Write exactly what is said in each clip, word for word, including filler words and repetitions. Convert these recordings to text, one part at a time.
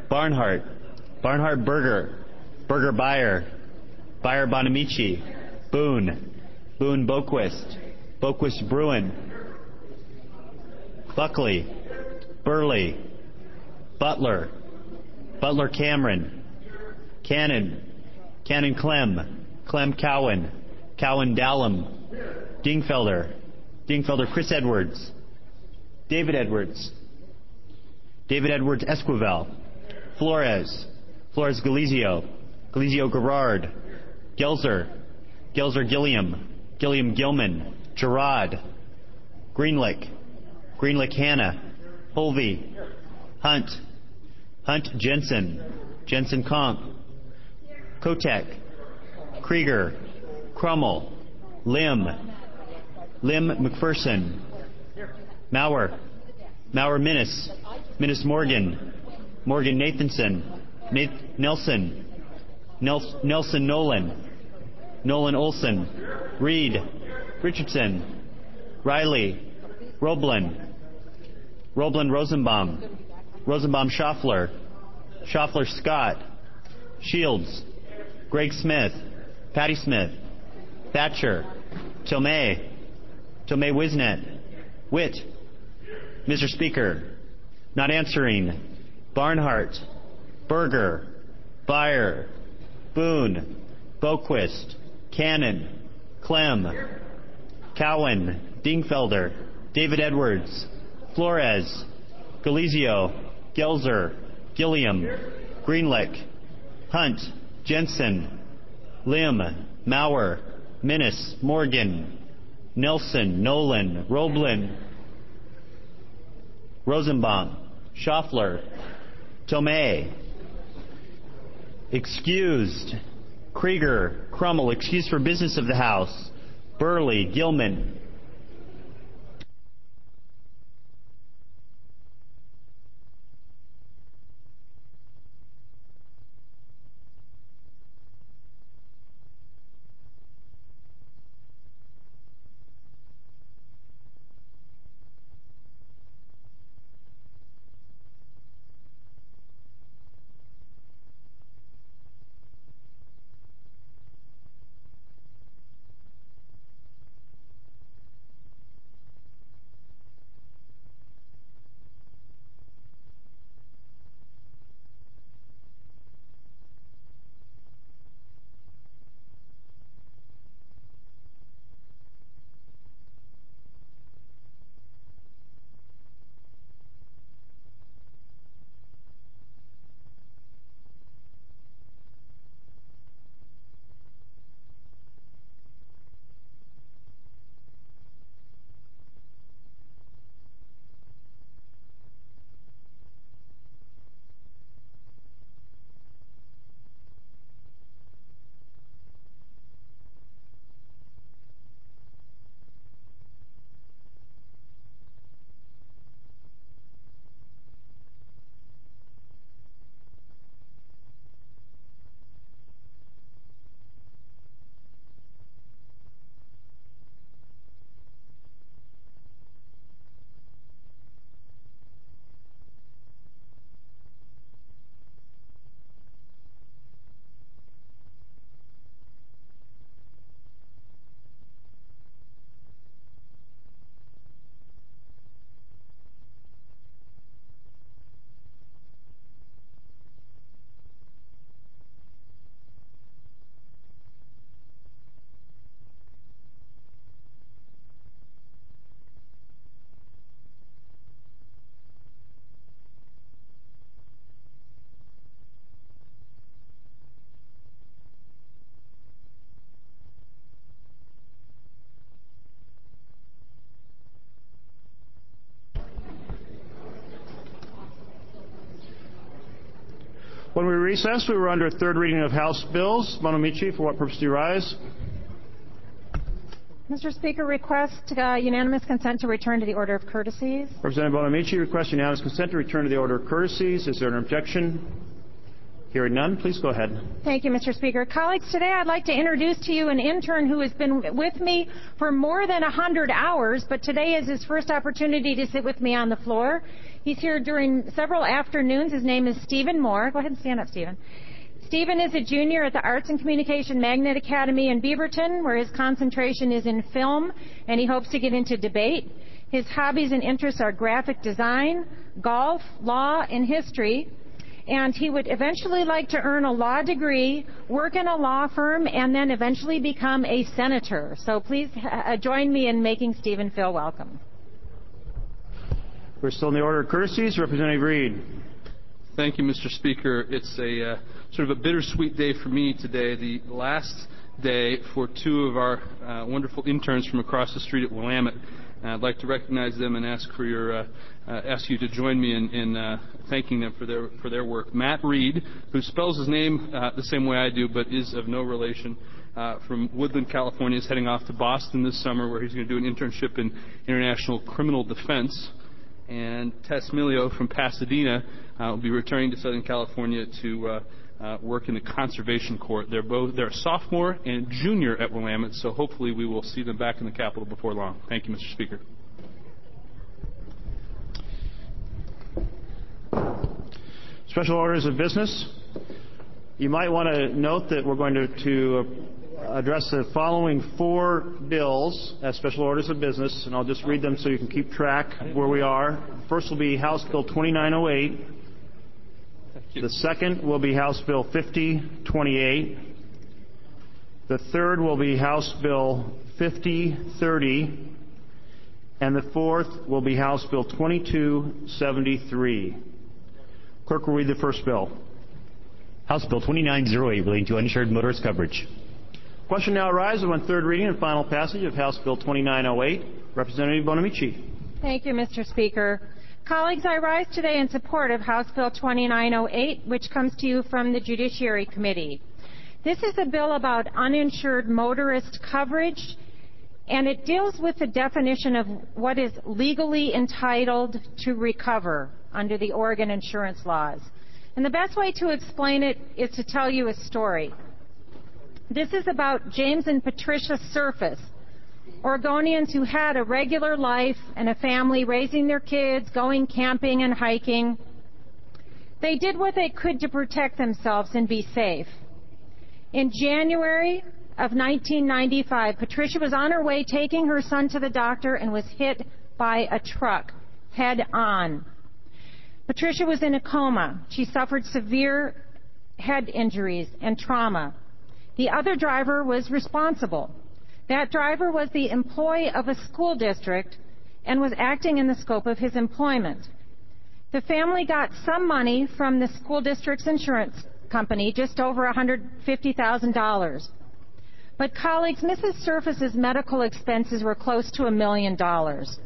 Barnhart. Barnhart Berger. Berger Beyer. Beyer Bonamici. Boone. Boone Boquist. Boquist Bruin. Buckley. Burley. Butler. Butler Cameron. Cannon. Cannon Clem. Clem Cowan. Cowan Dallum. Dingfelder. Dingfelder Chris Edwards. David Edwards. David Edwards Esquivel. Flores. Flores Galizio. Galizio Gerard. Gelzer. Gelzer Gilliam. Gilliam Gilman. Gerard. Greenlick. Greenlick Hannah. Holvey. Hunt. Hunt Jensen. Jensen Conk. Kotek. Krieger. Crummel. Lim. Lim McPherson. Maurer. Maurer Minnis. Minnis Morgan. Morgan Nathanson. Nath- Nelson. Nels- Nelson Nolan. Nolan Olson. Reed. Richardson. Riley. Roblin. Roblin Rosenbaum. Rosenbaum Schaffler. Schaffler Scott. Shields. Greg Smith. Patty Smith. Thatcher. Tomei. Tomei Wisnet. Witt. Mister Speaker. Not answering. Barnhart. Berger. Beyer. Boone. Boquist. Cannon. Clem. Cowan. Dingfelder. David Edwards. Flores. Galizio. Gelzer. Gilliam. Greenlick. Hunt. Jensen. Lim. Maurer. Minnis. Morgan. Nelson. Nolan. Roblin. Rosenbaum. Schaffler. Tomei. Excused. Krieger. Crummel. Excused for business of the House. Burley. Gilman. When we recessed, we were under third reading of House bills. Bonamici, for what purpose do you rise? Mister Speaker, request uh, unanimous consent to return to the order of courtesies. Representative Bonamici requests unanimous consent to return to the order of courtesies. Is there an objection? Hearing none, please go ahead. Thank you, Mister Speaker. Colleagues, today I'd like to introduce to you an intern who has been with me for more than one hundred hours, but today is his first opportunity to sit with me on the floor. He's here during several afternoons. His name is Stephen Moore. Go ahead and stand up, Stephen. Stephen is a junior at the Arts and Communication Magnet Academy in Beaverton, where his concentration is in film, and he hopes to get into debate. His hobbies and interests are graphic design, golf, law, and history. And he would eventually like to earn a law degree, work in a law firm, and then eventually become a senator. So please uh, join me in making Stephen feel welcome. We're still in the order of courtesies. Representative Reed. Thank you, Mister Speaker. It's a uh, sort of a bittersweet day for me today, the last day for two of our uh, wonderful interns from across the street at Willamette. And I'd like to recognize them and ask for your uh, uh, ask you to join me in, in uh, thanking them for their for their work. Matt Reed, who spells his name uh, the same way I do, but is of no relation, uh, from Woodland, California, is heading off to Boston this summer, where he's going to do an internship in international criminal defense. And Tess Milio from Pasadena uh, will be returning to Southern California to uh, uh, work in the Conservation Court. They're both they're a sophomore and junior at Willamette, so hopefully we will see them back in the Capitol before long. Thank you, Mister Speaker. Special orders of business. You might want to note that we're going to, to address the following four bills as special orders of business, and I'll just read them so you can keep track of where we are. First will be House Bill twenty-nine oh eight. The second will be House Bill fifty twenty-eight. The third will be House Bill fifty thirty. And the fourth will be House Bill twenty-two seventy-three. Clerk will read the first bill. House Bill twenty-nine oh eight relating to uninsured motorist coverage. Question now arises on third reading and final passage of House Bill twenty-nine oh eight. Representative Bonamici. Thank you, Mister Speaker. Colleagues, I rise today in support of House Bill twenty-nine oh eight, which comes to you from the Judiciary Committee. This is a bill about uninsured motorist coverage, and it deals with the definition of what is legally entitled to recover under the Oregon insurance laws. And the best way to explain it is to tell you a story. This is about James and Patricia Surface, Oregonians who had a regular life and a family, raising their kids, going camping and hiking. They did what they could to protect themselves and be safe. In January of nineteen ninety-five, Patricia was on her way taking her son to the doctor and was hit by a truck head on. Patricia was in a coma. She suffered severe head injuries and trauma. The other driver was responsible. That driver was the employee of a school district and was acting in the scope of his employment. The family got some money from the school district's insurance company, just over one hundred fifty thousand dollars. But colleagues, Missus Surface's medical expenses were close to a million dollars.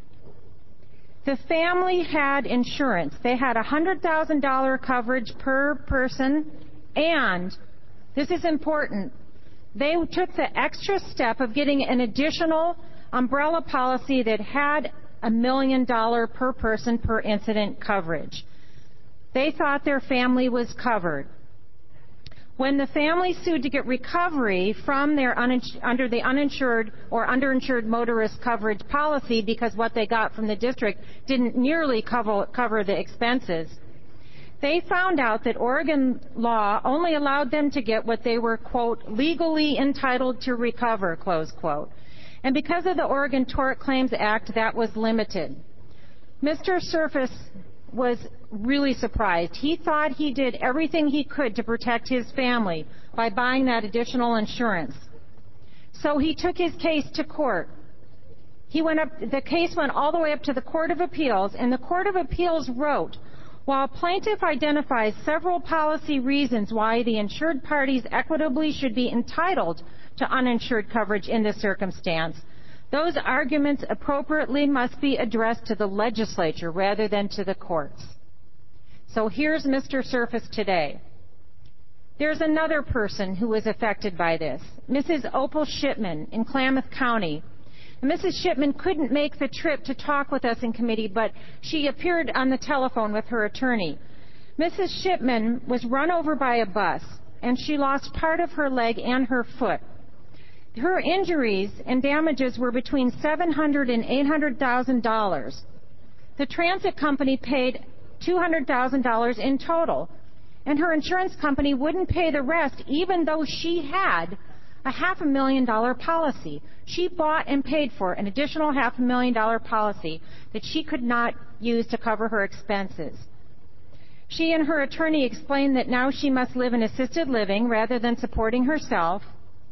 The family had insurance. They had one hundred thousand dollars coverage per person, and this is important, they took the extra step of getting an additional umbrella policy that had a million dollar per person per incident coverage. They thought their family was covered. When the family sued to get recovery from their unins- under the uninsured or underinsured motorist coverage policy because what they got from the district didn't nearly cover, cover the expenses, they found out that Oregon law only allowed them to get what they were, quote, legally entitled to recover, close quote. And because of the Oregon Tort Claims Act, that was limited. Mister Surface was really surprised. He thought he did everything he could to protect his family by buying that additional insurance. So he took his case to court. He went up, the case went all the way up to the Court of Appeals, and the Court of Appeals wrote, while plaintiff identifies several policy reasons why the insured parties equitably should be entitled to uninsured coverage in this circumstance, those arguments appropriately must be addressed to the legislature rather than to the courts. So here's Mister Surface today. There's another person who was affected by this, Missus Opal Shipman in Klamath County. And Missus Shipman couldn't make the trip to talk with us in committee, but she appeared on the telephone with her attorney. Missus Shipman was run over by a bus, and she lost part of her leg and her foot. Her injuries and damages were between seven hundred thousand dollars and eight hundred thousand dollars. The transit company paid two hundred thousand dollars in total, and her insurance company wouldn't pay the rest even though she had a half a million dollar policy. She bought and paid for an additional half a million dollar policy that she could not use to cover her expenses. She and her attorney explained that now she must live in assisted living rather than supporting herself.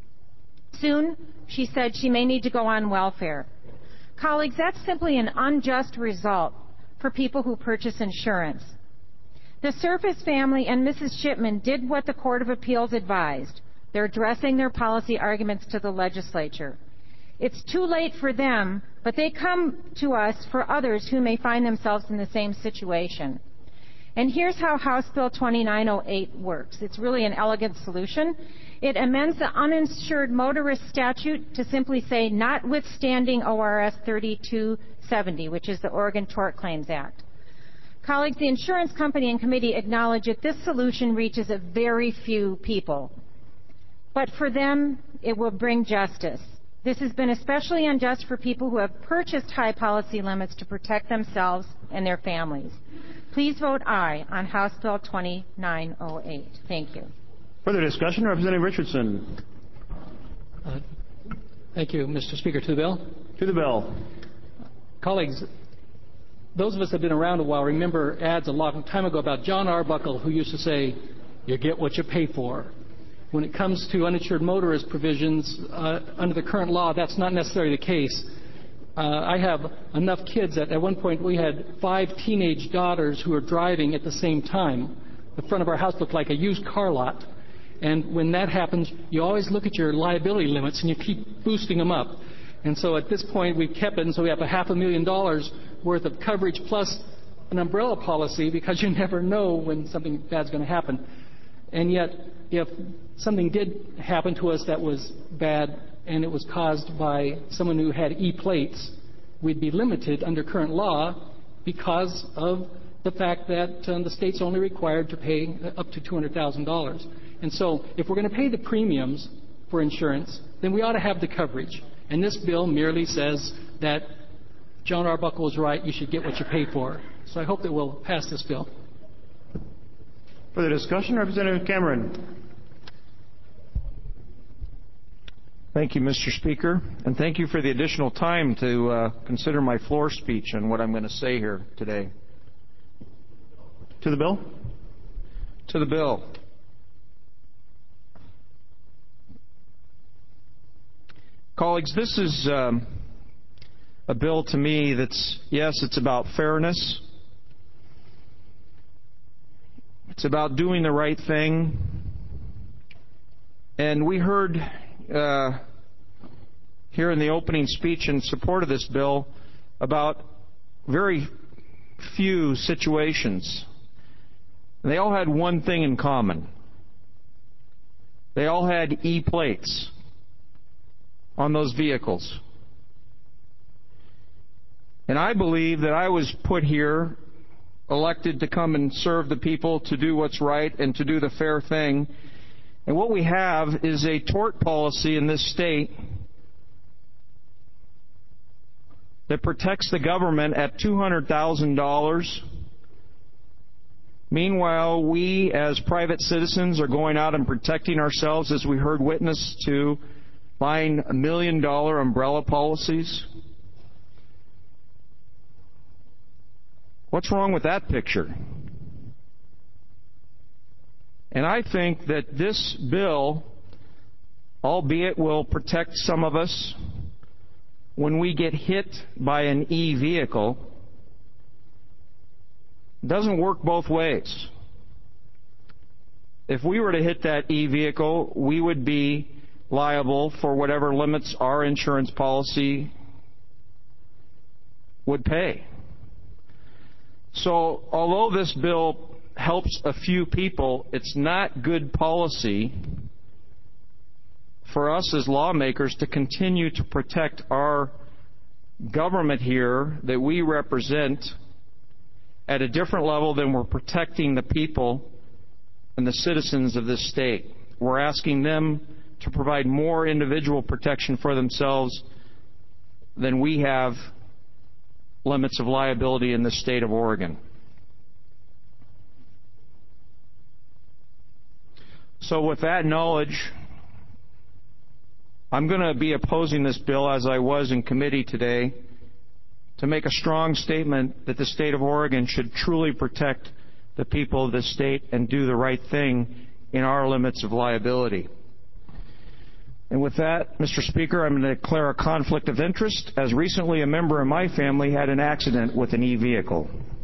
Soon, she said she may need to go on welfare. Colleagues, that's simply an unjust result for people who purchase insurance. The Surface family and Missus Shipman did what the Court of Appeals advised. They're addressing their policy arguments to the legislature. It's too late for them, but they come to us for others who may find themselves in the same situation. And here's how House Bill twenty-nine oh eight works. It's really an elegant solution. It amends the uninsured motorist statute to simply say, notwithstanding O R S thirty-two seventy, which is the Oregon Tort Claims Act. Colleagues, the insurance company and committee acknowledge that this solution reaches a very few people. But for them, it will bring justice. This has been especially unjust for people who have purchased high policy limits to protect themselves and their families. Please vote aye on House Bill twenty-nine oh eight. Thank you. Further discussion, Representative Richardson. Uh, thank you, Mister Speaker. To the bill. To the bill. Colleagues, those of us that have been around a while remember ads a long time ago about John Arbuckle, who used to say, you get what you pay for. When it comes to uninsured motorist provisions, uh, under the current law, that's not necessarily the case. Uh, I have enough kids that at one point we had five teenage daughters who were driving at the same time. The front of our house looked like a used car lot. And when that happens, you always look at your liability limits and you keep boosting them up. And so at this point, we've kept it, and so we have a half a million dollars worth of coverage plus an umbrella policy because you never know when something bad's going to happen. And yet, if something did happen to us that was bad and it was caused by someone who had E-plates, we'd be limited under current law because of the fact that um, the state's only required to pay up to two hundred thousand dollars. And so if we're going to pay the premiums for insurance, then we ought to have the coverage. And this bill merely says that John Arbuckle is right, you should get what you pay for. So I hope that we'll pass this bill. Further discussion, Representative Cameron. Thank you, Mister Speaker, and thank you for the additional time to uh, consider my floor speech and what I'm going to say here today. To the bill. To the bill. Colleagues, this is um, a bill to me that's, yes, it's about fairness. It's about doing the right thing. And we heard uh, here in the opening speech in support of this bill about very few situations. They all had one thing in common. They all had E-plates on those vehicles. And I believe that I was put here, elected to come and serve the people, to do what's right and to do the fair thing. And what we have is a tort policy in this state that protects the government at two hundred thousand dollars. Meanwhile, we as private citizens are going out and protecting ourselves, as we heard witness to, buying a million dollar umbrella policies. What's wrong with that picture? And I think that this bill, albeit will protect some of us when we get hit by an E vehicle, doesn't work both ways. If we were to hit that E vehicle, we would be liable for whatever limits our insurance policy would pay. So although this bill helps a few people, it's not good policy for us as lawmakers to continue to protect our government here that we represent at a different level than we're protecting the people and the citizens of this state. We're asking them to provide more individual protection for themselves than we have limits of liability in the state of Oregon. So with that knowledge, I'm going to be opposing this bill, as I was in committee today, to make a strong statement that the state of Oregon should truly protect the people of the state and do the right thing in our limits of liability. And with that, Mister Speaker, I'm going to declare a conflict of interest, as recently a member of my family had an accident with an e-vehicle.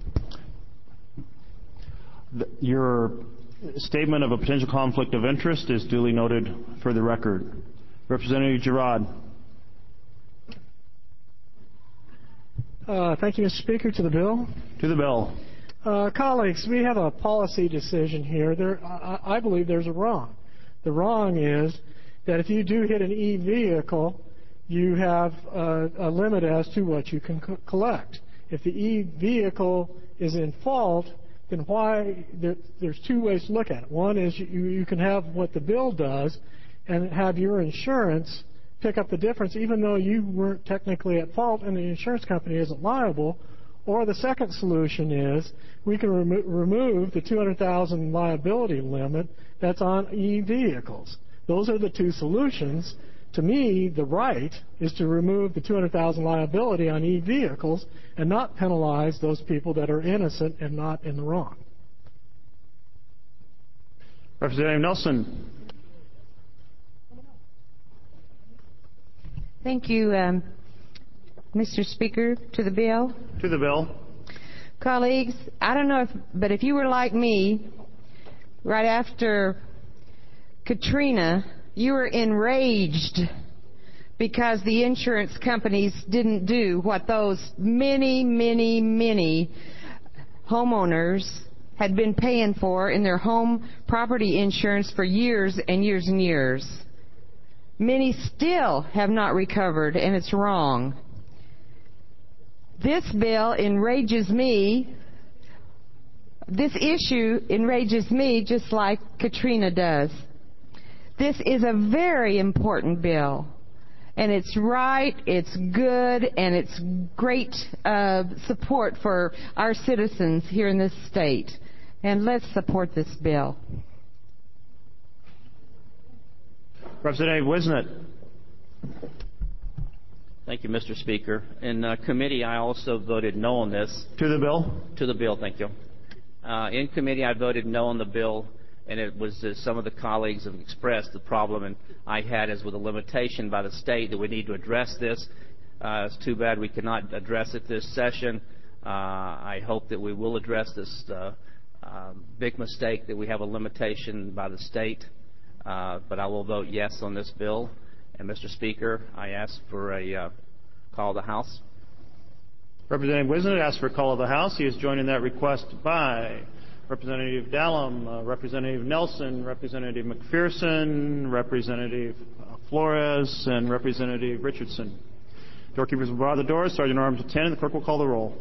Your statement of a potential conflict of interest is duly noted for the record. Representative Girard. Uh, thank you, Mister Speaker. To the bill. To the bill. Uh, colleagues, we have a policy decision here. There, I, I believe there's a wrong. The wrong is that if you do hit an e-vehicle, you have a, a limit as to what you can co- collect. If the e-vehicle is in fault, then why? There, there's two ways to look at it. One is you, you can have what the bill does and have your insurance pick up the difference even though you weren't technically at fault and the insurance company isn't liable. Or the second solution is we can remo- remove the two hundred thousand dollars liability limit that's on e-vehicles. Those are the two solutions. To me, the right is to remove the two hundred thousand dollars liability on e-vehicles and not penalize those people that are innocent and not in the wrong. Representative Nelson. Thank you, um, Mister Speaker. To the bill. To the bill. Colleagues, I don't know if, but if you were like me, right after Katrina, you were enraged because the insurance companies didn't do what those many, many, many homeowners had been paying for in their home property insurance for years and years and years. Many still have not recovered, and it's wrong. This bill enrages me. This issue enrages me just like Katrina does. This is a very important bill, and it's right, it's good, and it's great uh, support for our citizens here in this state. And let's support this bill. Representative Wisnett. Thank you, Mister Speaker. In uh, committee, I also voted no on this. To the bill. To the bill, thank you. Uh, in committee, I voted no on the bill, and it was uh, some of the colleagues have expressed the problem, and I had is with a limitation by the state that we need to address this. Uh, it's too bad we cannot address it this session. Uh, I hope that we will address this uh, uh, big mistake that we have a limitation by the state. Uh, but I will vote yes on this bill. And, Mister Speaker, I ask for a uh, call of the House. Representative Wisnett asks for a call of the House. He is joined in that request by Representative Dallum, uh, Representative Nelson, Representative McPherson, Representative Flores, and Representative Richardson. Doorkeepers will bar the doors. Sergeant Arms at ten, and the clerk will call the roll.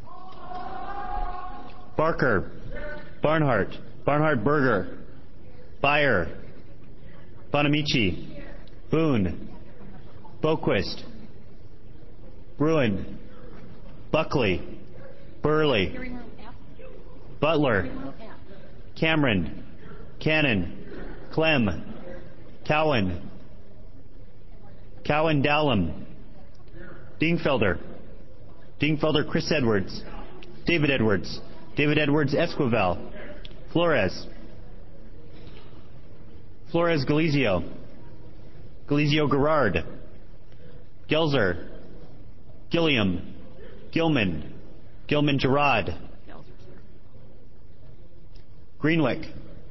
Barker. Barnhart. Barnhart-Berger. Byer. Bonamici. Boone. Boquist. Bruin. Buckley. Burley. Butler. Cameron. Cannon. Clem. Cowan. Cowan Dallum. Dingfelder. Dingfelder Chris Edwards. David Edwards. David Edwards Esquivel. Flores. Flores Galizio. Galizio Gerard. Gelzer. Gilliam. Gilman. Gilman Gerard. Greenwick.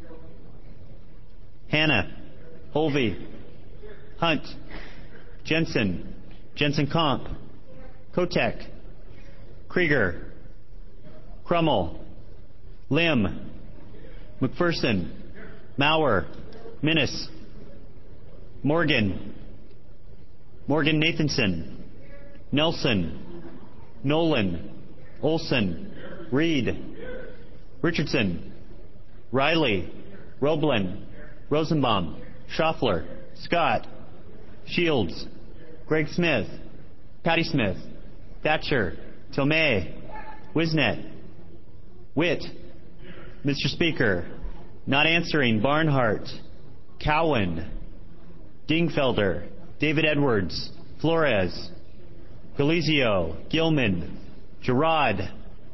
Hanna. Holvey. Hunt. Jensen. Jensen Comp. Kotek. Krieger. Crummel. Lim. McPherson. Maurer. Minnis. Morgan. Morgan Nathanson. Nelson. Nolan. Olson. Reed. Richardson. Riley. Roblin. Rosenbaum. Schaffler. Scott. Shields. Greg Smith. Patty Smith. Thatcher. Tomei. Wisnet. Witt. Mister Speaker, not answering. Barnhart. Cowan. Dingfelder. David Edwards. Flores. Galizio. Gilman. Gerard.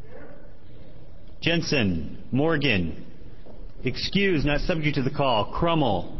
Jensen. Morgan. Excused, not subject to the call. Crummell.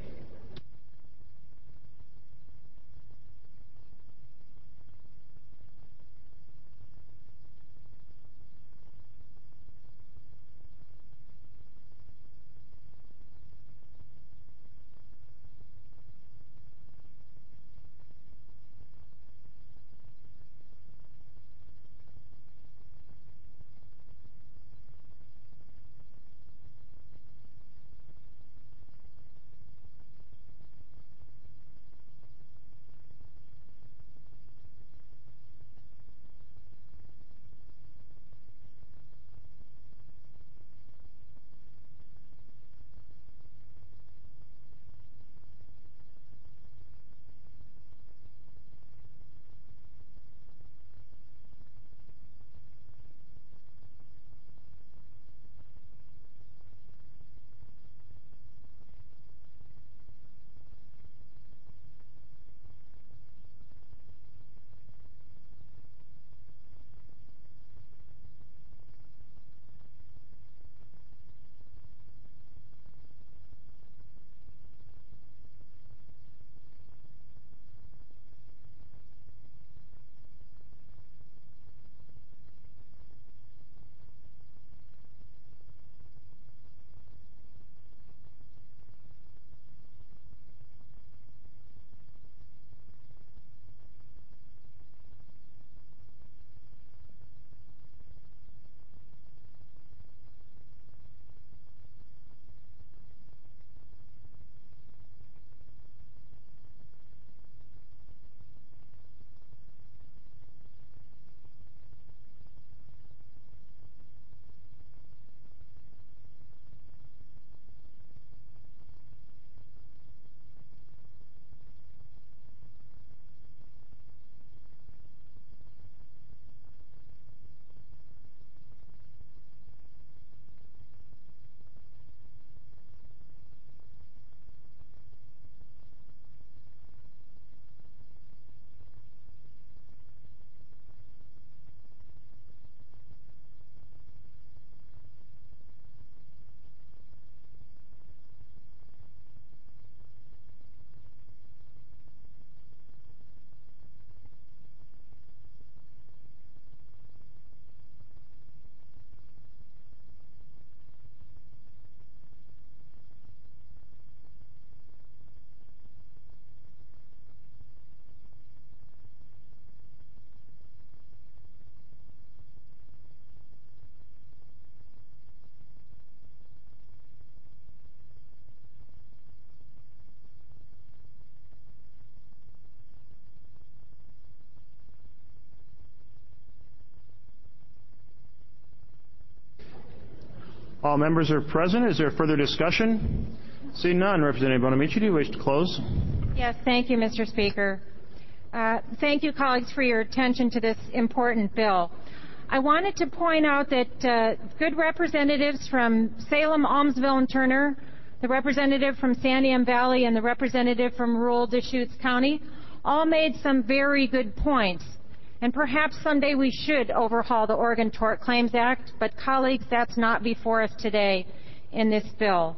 All members are present. Is there further discussion? Seeing none, Representative Bonamici, do you wish to close? Yes, thank you, Mister Speaker. Uh, thank you, colleagues, for your attention to this important bill. I wanted to point out that uh, good representatives from Salem, Almsville, and Turner, the representative from Sandiam Valley, and the representative from rural Deschutes County all made some very good points. And perhaps someday we should overhaul the Oregon Tort Claims Act, but colleagues, that's not before us today in this bill.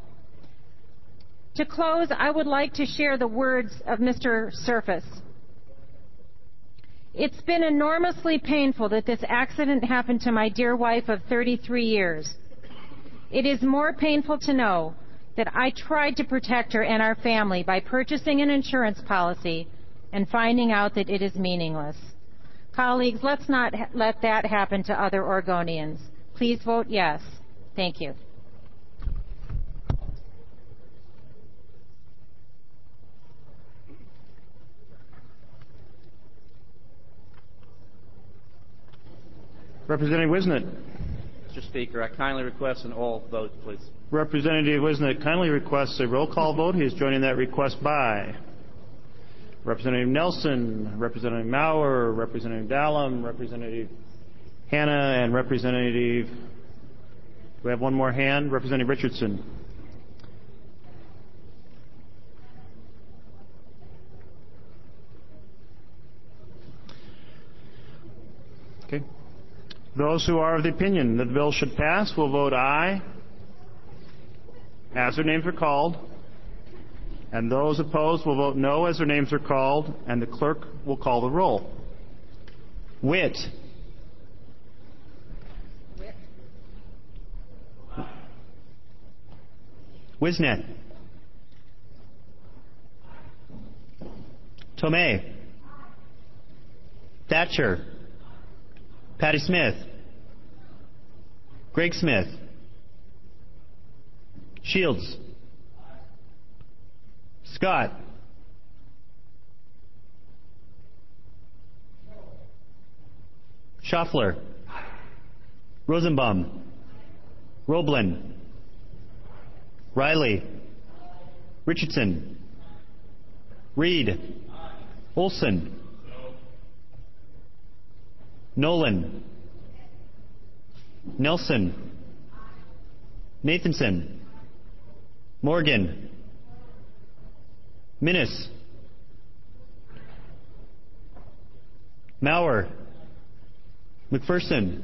To close, I would like to share the words of Mister Surface. It's been enormously painful that this accident happened to my dear wife of thirty-three years. It is more painful to know that I tried to protect her and our family by purchasing an insurance policy and finding out that it is meaningless. Colleagues, let's not ha- let that happen to other Oregonians. Please vote yes. Thank you. Representative Wisnet. Mister Speaker, I kindly request an all vote, please. Representative Wisnet kindly requests a roll call vote. He is joining that request by Representative Nelson, Representative Maurer, Representative Dallum, Representative Hannah and Representative, do we have one more hand? Representative Richardson. Okay. Those who are of the opinion that the bill should pass will vote aye as their names are called. And those opposed will vote no as their names are called, and the clerk will call the roll. Witt. Wisnet. Tomei. Thatcher. Patty Smith. Greg Smith. Shields. Scott. Schaffler. Rosenbaum. Roblin. Riley. Richardson. Reed. Olson. Nolan. Nelson. Nathanson. Morgan. Minnis. Maurer. McPherson.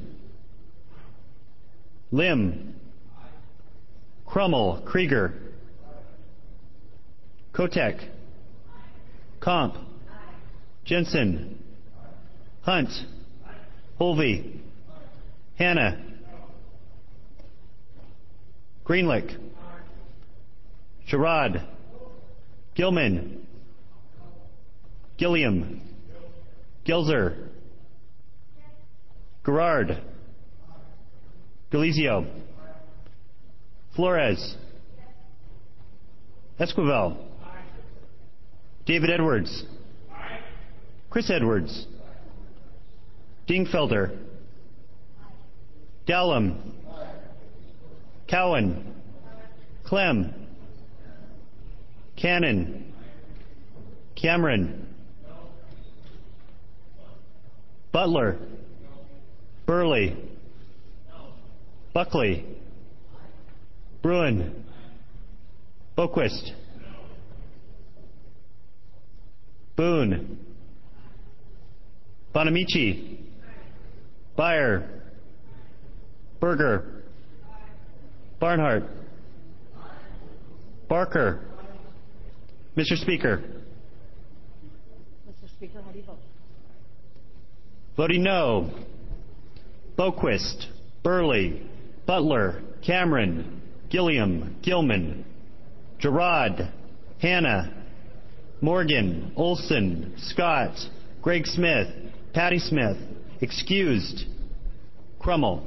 Lim. Crummel. Krieger. Kotek. Comp. Jensen. Hunt. Holvey. Hanna. Greenlick. Sherrod. Gilman. Gilliam. Gilzer. Garrard. Galizio. Flores. Esquivel. David Edwards. Chris Edwards. Dingfelder. Dallum. Cowan. Clem. Cannon. Cameron. Butler. Burley. Buckley. Bruin. Boquist. Boone. Bonamici. Beyer. Berger. Barnhart. Barker. Mister Speaker. Mister Speaker, how do you vote? Voting no. Boquist. Burley. Butler. Cameron. Gilliam. Gilman. Gerard. Hanna. Morgan. Olson. Scott. Greg Smith. Patty Smith. Excused. Crummel.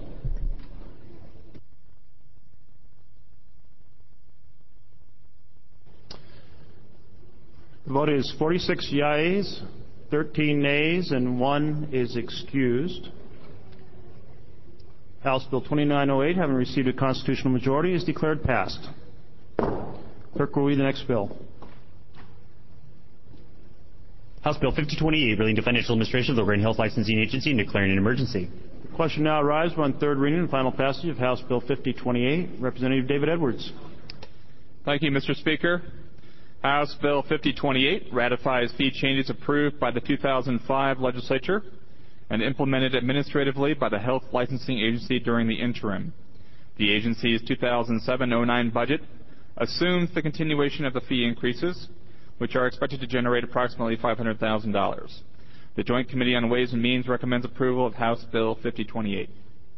The vote is forty-six yeas, thirteen nays, and one is excused. House Bill twenty-nine oh eight, having received a constitutional majority, is declared passed. Clerk will read the next bill. House Bill fifty twenty-eight, relating to financial administration of the Oregon Health Licensing Agency and declaring an emergency. The question now arrives on third reading and final passage of House Bill fifty twenty-eight. Representative David Edwards. Thank you, Mister Speaker. House Bill fifty twenty-eight ratifies fee changes approved by the two thousand five legislature and implemented administratively by the Health Licensing Agency during the interim. The agency's two thousand seven oh nine budget assumes the continuation of the fee increases, which are expected to generate approximately five hundred thousand dollars. The Joint Committee on Ways and Means recommends approval of House Bill fifty twenty-eight.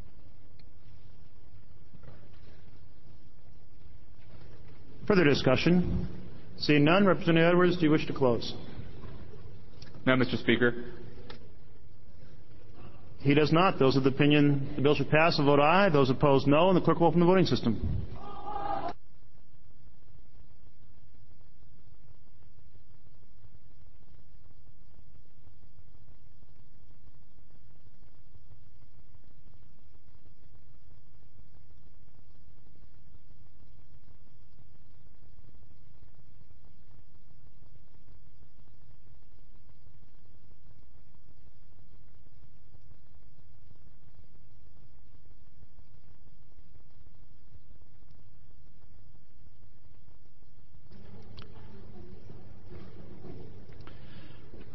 Further discussion? Seeing none, Representative Edwards, do you wish to close? No, Mister Speaker. He does not. Those of the opinion the bill should pass will vote aye. Those opposed, no. And the clerk will open the voting system.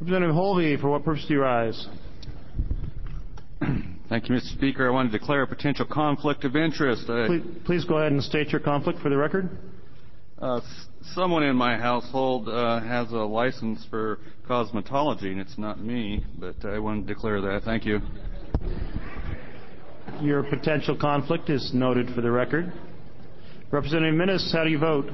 Representative Holvey, for what purpose do you rise? Thank you, Mister Speaker. I want to declare a potential conflict of interest. I, please, please go ahead and state your conflict for the record. Uh, someone in my household uh, has a license for cosmetology, and it's not me, but I want to declare that. Thank you. Your potential conflict is noted for the record. Representative Minnis, how do you vote?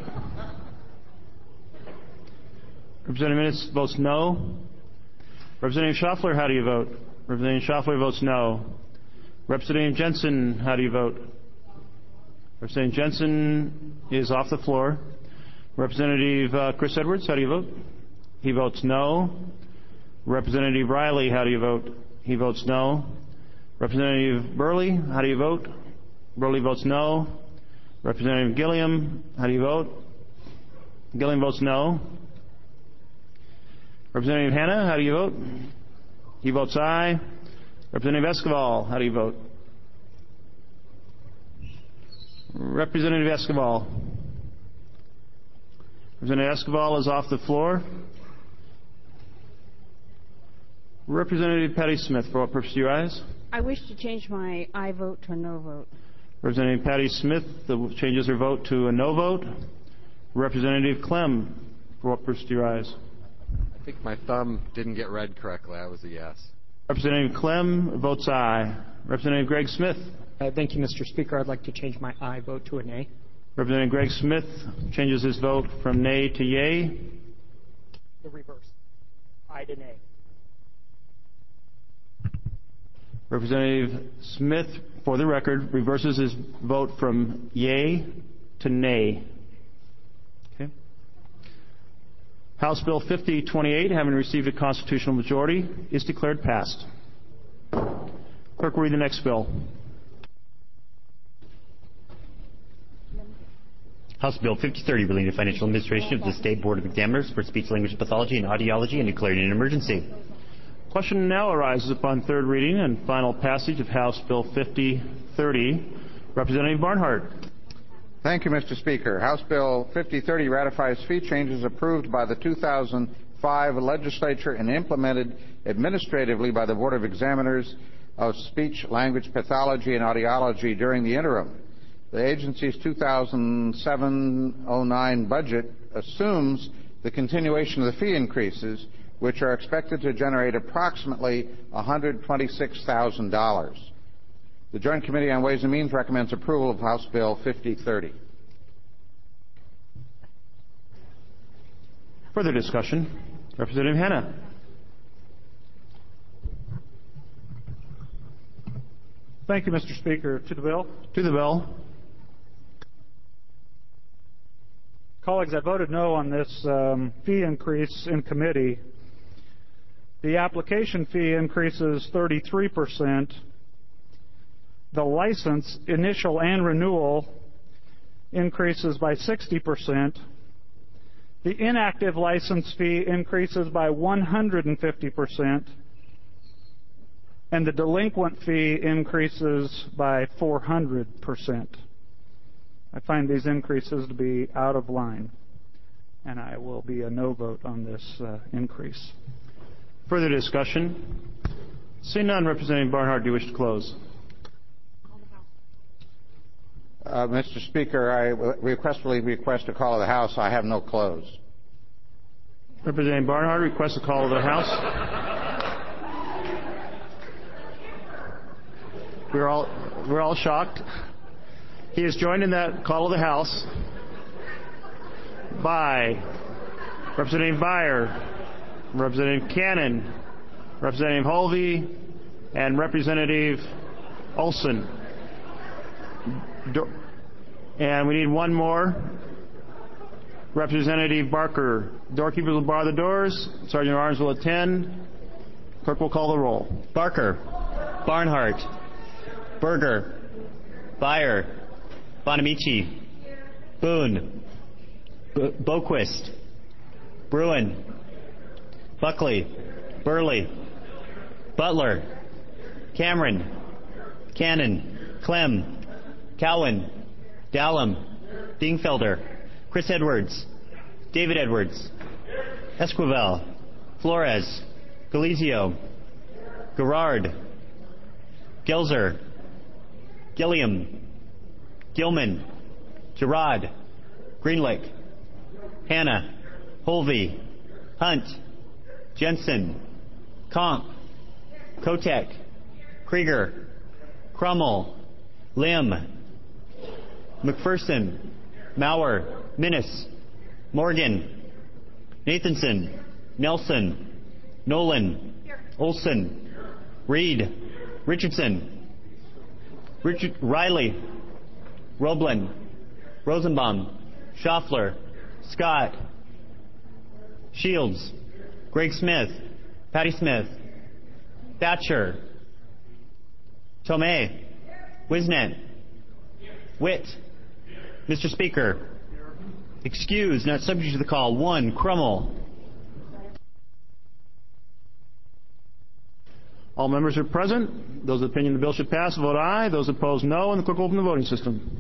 Representative Minnis votes no. Representative Schaffler, how do you vote? Representative Schaffler votes no. Representative Jensen, how do you vote? Representative Jensen is off the floor. Representative uh, Chris Edwards, how do you vote? He votes no. Representative Riley, how do you vote? He votes no. Representative Burley, how do you vote? Burley votes no. Representative Gilliam, how do you vote? Gilliam votes no. Representative Hanna, how do you vote? He votes aye. Representative Esquivel, how do you vote? Representative Esquivel. Representative Esquivel is off the floor. Representative Patty Smith, for what purpose do you rise? I wish to change my aye vote to a no vote. Representative Patty Smith the changes her vote to a no vote. Representative Clem, for what purpose do you rise? I think my thumb didn't get read correctly. I was a yes. Representative Clem votes aye. Representative Greg Smith. Uh, thank you, Mister Speaker. I'd like to change my aye vote to a nay. Representative Greg Smith changes his vote from nay to yay. The reverse. Aye to nay. Representative Smith, for the record, reverses his vote from yay to nay. Okay. House Bill fifty twenty-eight, having received a constitutional majority, is declared passed. Clerk will read the next bill. House Bill fifty thirty, relating to financial administration of the State Board of Examiners for speech language pathology and audiology, and declaring an emergency. Question now arises upon third reading and final passage of House Bill fifty thirty. Representative Barnhart. Thank you, Mister Speaker. House Bill fifty thirty ratifies fee changes approved by the two thousand five legislature and implemented administratively by the Board of Examiners of Speech, Language, Pathology, and Audiology during the interim. The agency's two thousand seven oh nine budget assumes the continuation of the fee increases, which are expected to generate approximately one hundred twenty-six thousand dollars. The Joint Committee on Ways and Means recommends approval of House Bill fifty thirty. Further discussion? Representative Hanna. Thank you, Mister Speaker. To the bill. To the bill. Colleagues, I voted no on this um, fee increase in committee. The application fee increases thirty-three percent. The license, initial and renewal, increases by sixty percent. The inactive license fee increases by one hundred fifty percent. And the delinquent fee increases by four hundred percent. I find these increases to be out of line, and I will be a no vote on this uh, increase. Further discussion? Seeing none, Representative Barnhart, do you wish to close? Uh, Mister Speaker, I requestfully request a call of the House. I have no close. Representative Barnhart requests a call of the House. We're all, we're all shocked. He is joined in that call of the House by Representative Beyer, Representative Cannon, Representative Holvey, and Representative Olson. Do- and we need one more. Representative Barker. Doorkeepers will bar the doors. Sergeant at Arms will attend. Clerk will call the roll. Barker. Barnhart. Berger. Beyer. Bonamici. Boone. B- Boquist. Bruin. Buckley. Burley. Butler. Cameron. Cannon. Clem. Cowan. Dallum. Dingfelder. Chris Edwards. David Edwards. Esquivel. Flores. Galizio. Gerard. Gelzer. Gilliam. Gilman. Gerard. Greenlick. Hanna. Holvey. Hunt. Jensen. Comp. Kotek. Krieger. Crummel. Lim. McPherson. Maurer. Minnis. Morgan. Nathanson. Nelson. Nolan. Olson. Reed. Richardson. Richard Riley. Roblin. Rosenbaum. Schaffler. Scott. Shields. Greg Smith. Patty Smith. Thatcher. Tomei. Wisnet. Witt. Mister Speaker. Excused, not subject to the call. One. Crummel. All members are present. Those of the opinion the bill should pass vote aye. Those opposed, no. And the clerk will open the voting system.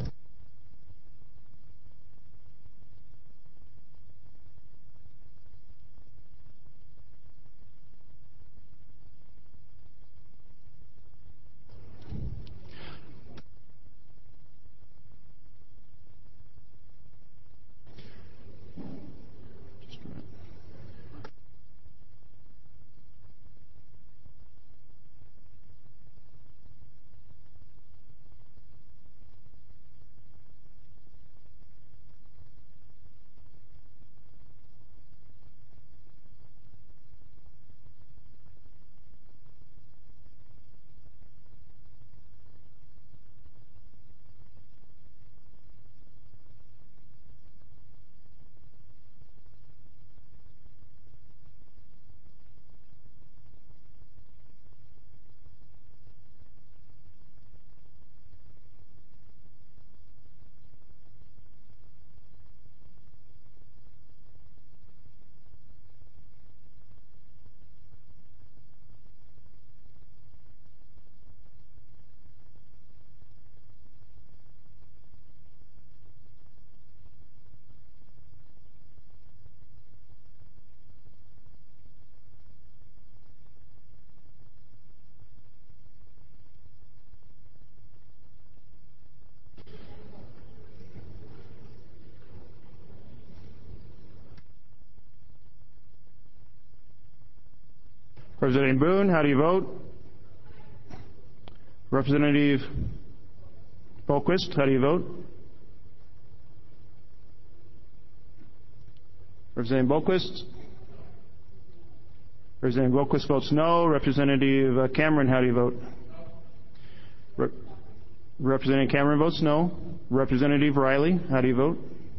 Representative Boone, how do you vote? Representative Boquist, how do you vote? Representative Boquist? Representative Boquist votes no. Representative uh, Cameron, how do you vote? Re- Representative Cameron votes no. Representative Riley, how do you vote?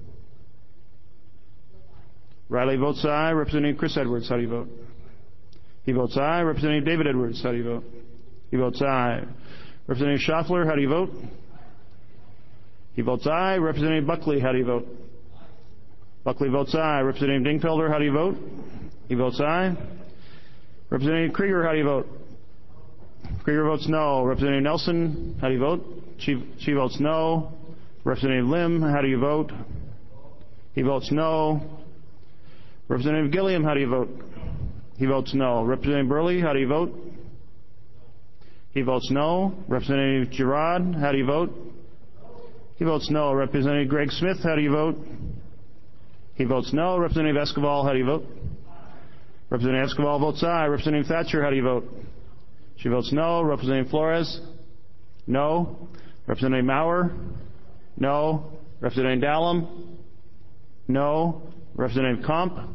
Riley votes aye. Representative Chris Edwards, how do you vote? He votes aye. Representative David Edwards, how do you vote? He votes aye. Representative Schaffler, how do you vote? He votes aye. Representative Buckley, how do you vote? Buckley votes aye. Representative Dingfelder, how do you vote? He votes aye. Representative Krieger, how do you vote? Krieger votes no. Representative Nelson, how do you vote? She, she votes no. Representative Lim, how do you vote? He votes no. Representative Gilliam, how do you vote? He votes no. Representative Burley, how do you vote? He votes no. Representative Girard, how do you vote? He votes no. Representative Greg Smith, how do you vote? He votes no. Representative Escobar, how do you vote? Representative Escobar votes aye. Representative Thatcher, how do you vote? She votes no. Representative Flores? No. Representative Maurer? No. Representative Dallum? No. Representative Comp?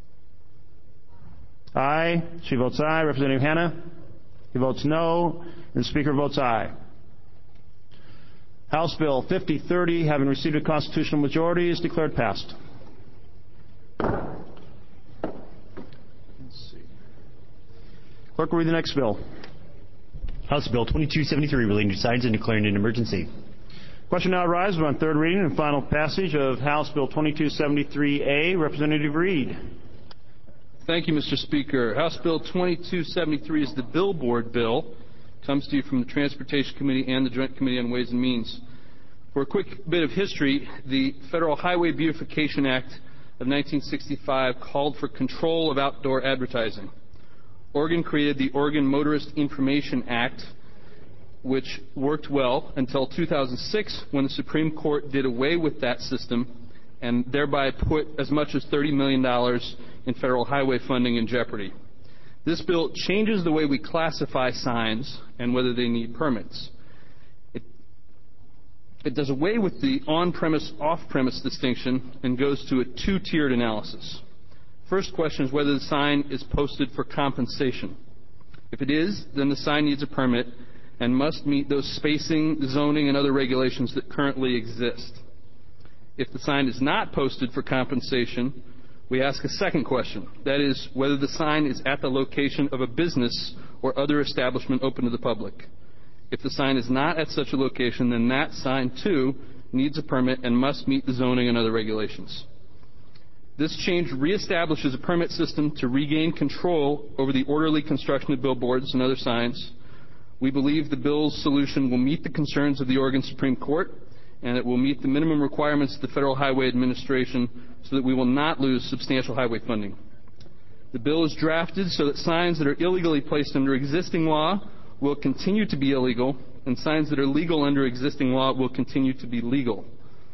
Aye. She votes aye. Representative Hanna? He votes no. And the Speaker votes aye. House Bill fifty thirty, having received a constitutional majority, is declared passed. Let's see. Clerk will read the next bill. House Bill twenty-two seventy-three, relating to signs and declaring an emergency. Question now arises on third reading and final passage of House Bill twenty-two seventy-three A. Representative Reed. Thank you, Mister Speaker. House Bill twenty-two seventy-three is the billboard bill. It comes to you from the Transportation Committee and the Joint Committee on Ways and Means. For a quick bit of history, the Federal Highway Beautification Act of nineteen sixty-five called for control of outdoor advertising. Oregon created the Oregon Motorist Information Act, which worked well until two thousand six, when the Supreme Court did away with that system and thereby put as much as thirty million dollars in federal highway funding in jeopardy. This bill changes the way we classify signs and whether they need permits. It, it does away with the on-premise, off-premise distinction and goes to a two-tiered analysis. First question is whether the sign is posted for compensation. If it is, then the sign needs a permit and must meet those spacing, zoning, and other regulations that currently exist. If the sign is not posted for compensation, we ask a second question. That is, whether the sign is at the location of a business or other establishment open to the public. If the sign is not at such a location, then that sign, too, needs a permit and must meet the zoning and other regulations. This change reestablishes a permit system to regain control over the orderly construction of billboards and other signs. We believe the bill's solution will meet the concerns of the Oregon Supreme Court, and it will meet the minimum requirements of the Federal Highway Administration so that we will not lose substantial highway funding. The bill is drafted so that signs that are illegally placed under existing law will continue to be illegal, and signs that are legal under existing law will continue to be legal.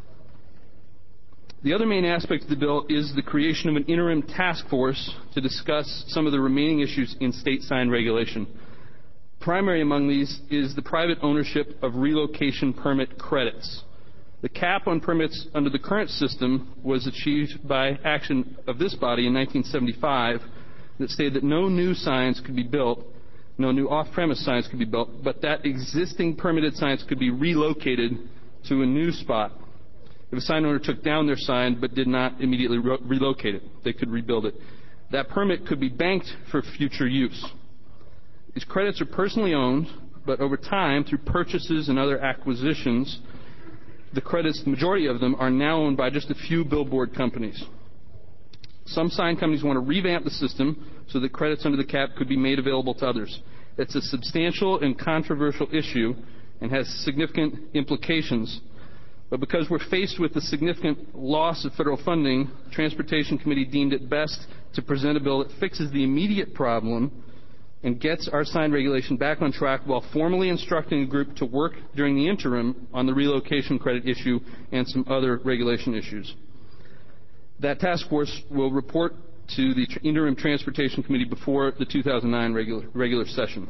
The other main aspect of the bill is the creation of an interim task force to discuss some of the remaining issues in state sign regulation. Primary among these is the private ownership of relocation permit credits. The cap on permits under the current system was achieved by action of this body in nineteen seventy-five that stated that no new signs could be built, no new off-premise signs could be built, but that existing permitted signs could be relocated to a new spot. If a sign owner took down their sign but did not immediately re- relocate it, they could rebuild it. That permit could be banked for future use. These credits are personally owned, but over time, through purchases and other acquisitions, the credits, the majority of them, are now owned by just a few billboard companies. Some sign companies want to revamp the system so that credits under the cap could be made available to others. It's a substantial and controversial issue and has significant implications. But because we're faced with the significant loss of federal funding, the Transportation Committee deemed it best to present a bill that fixes the immediate problem and gets our sign regulation back on track while formally instructing a group to work during the interim on the relocation credit issue and some other regulation issues. That task force will report to the Interim Transportation Committee before the two thousand nine regular, regular session.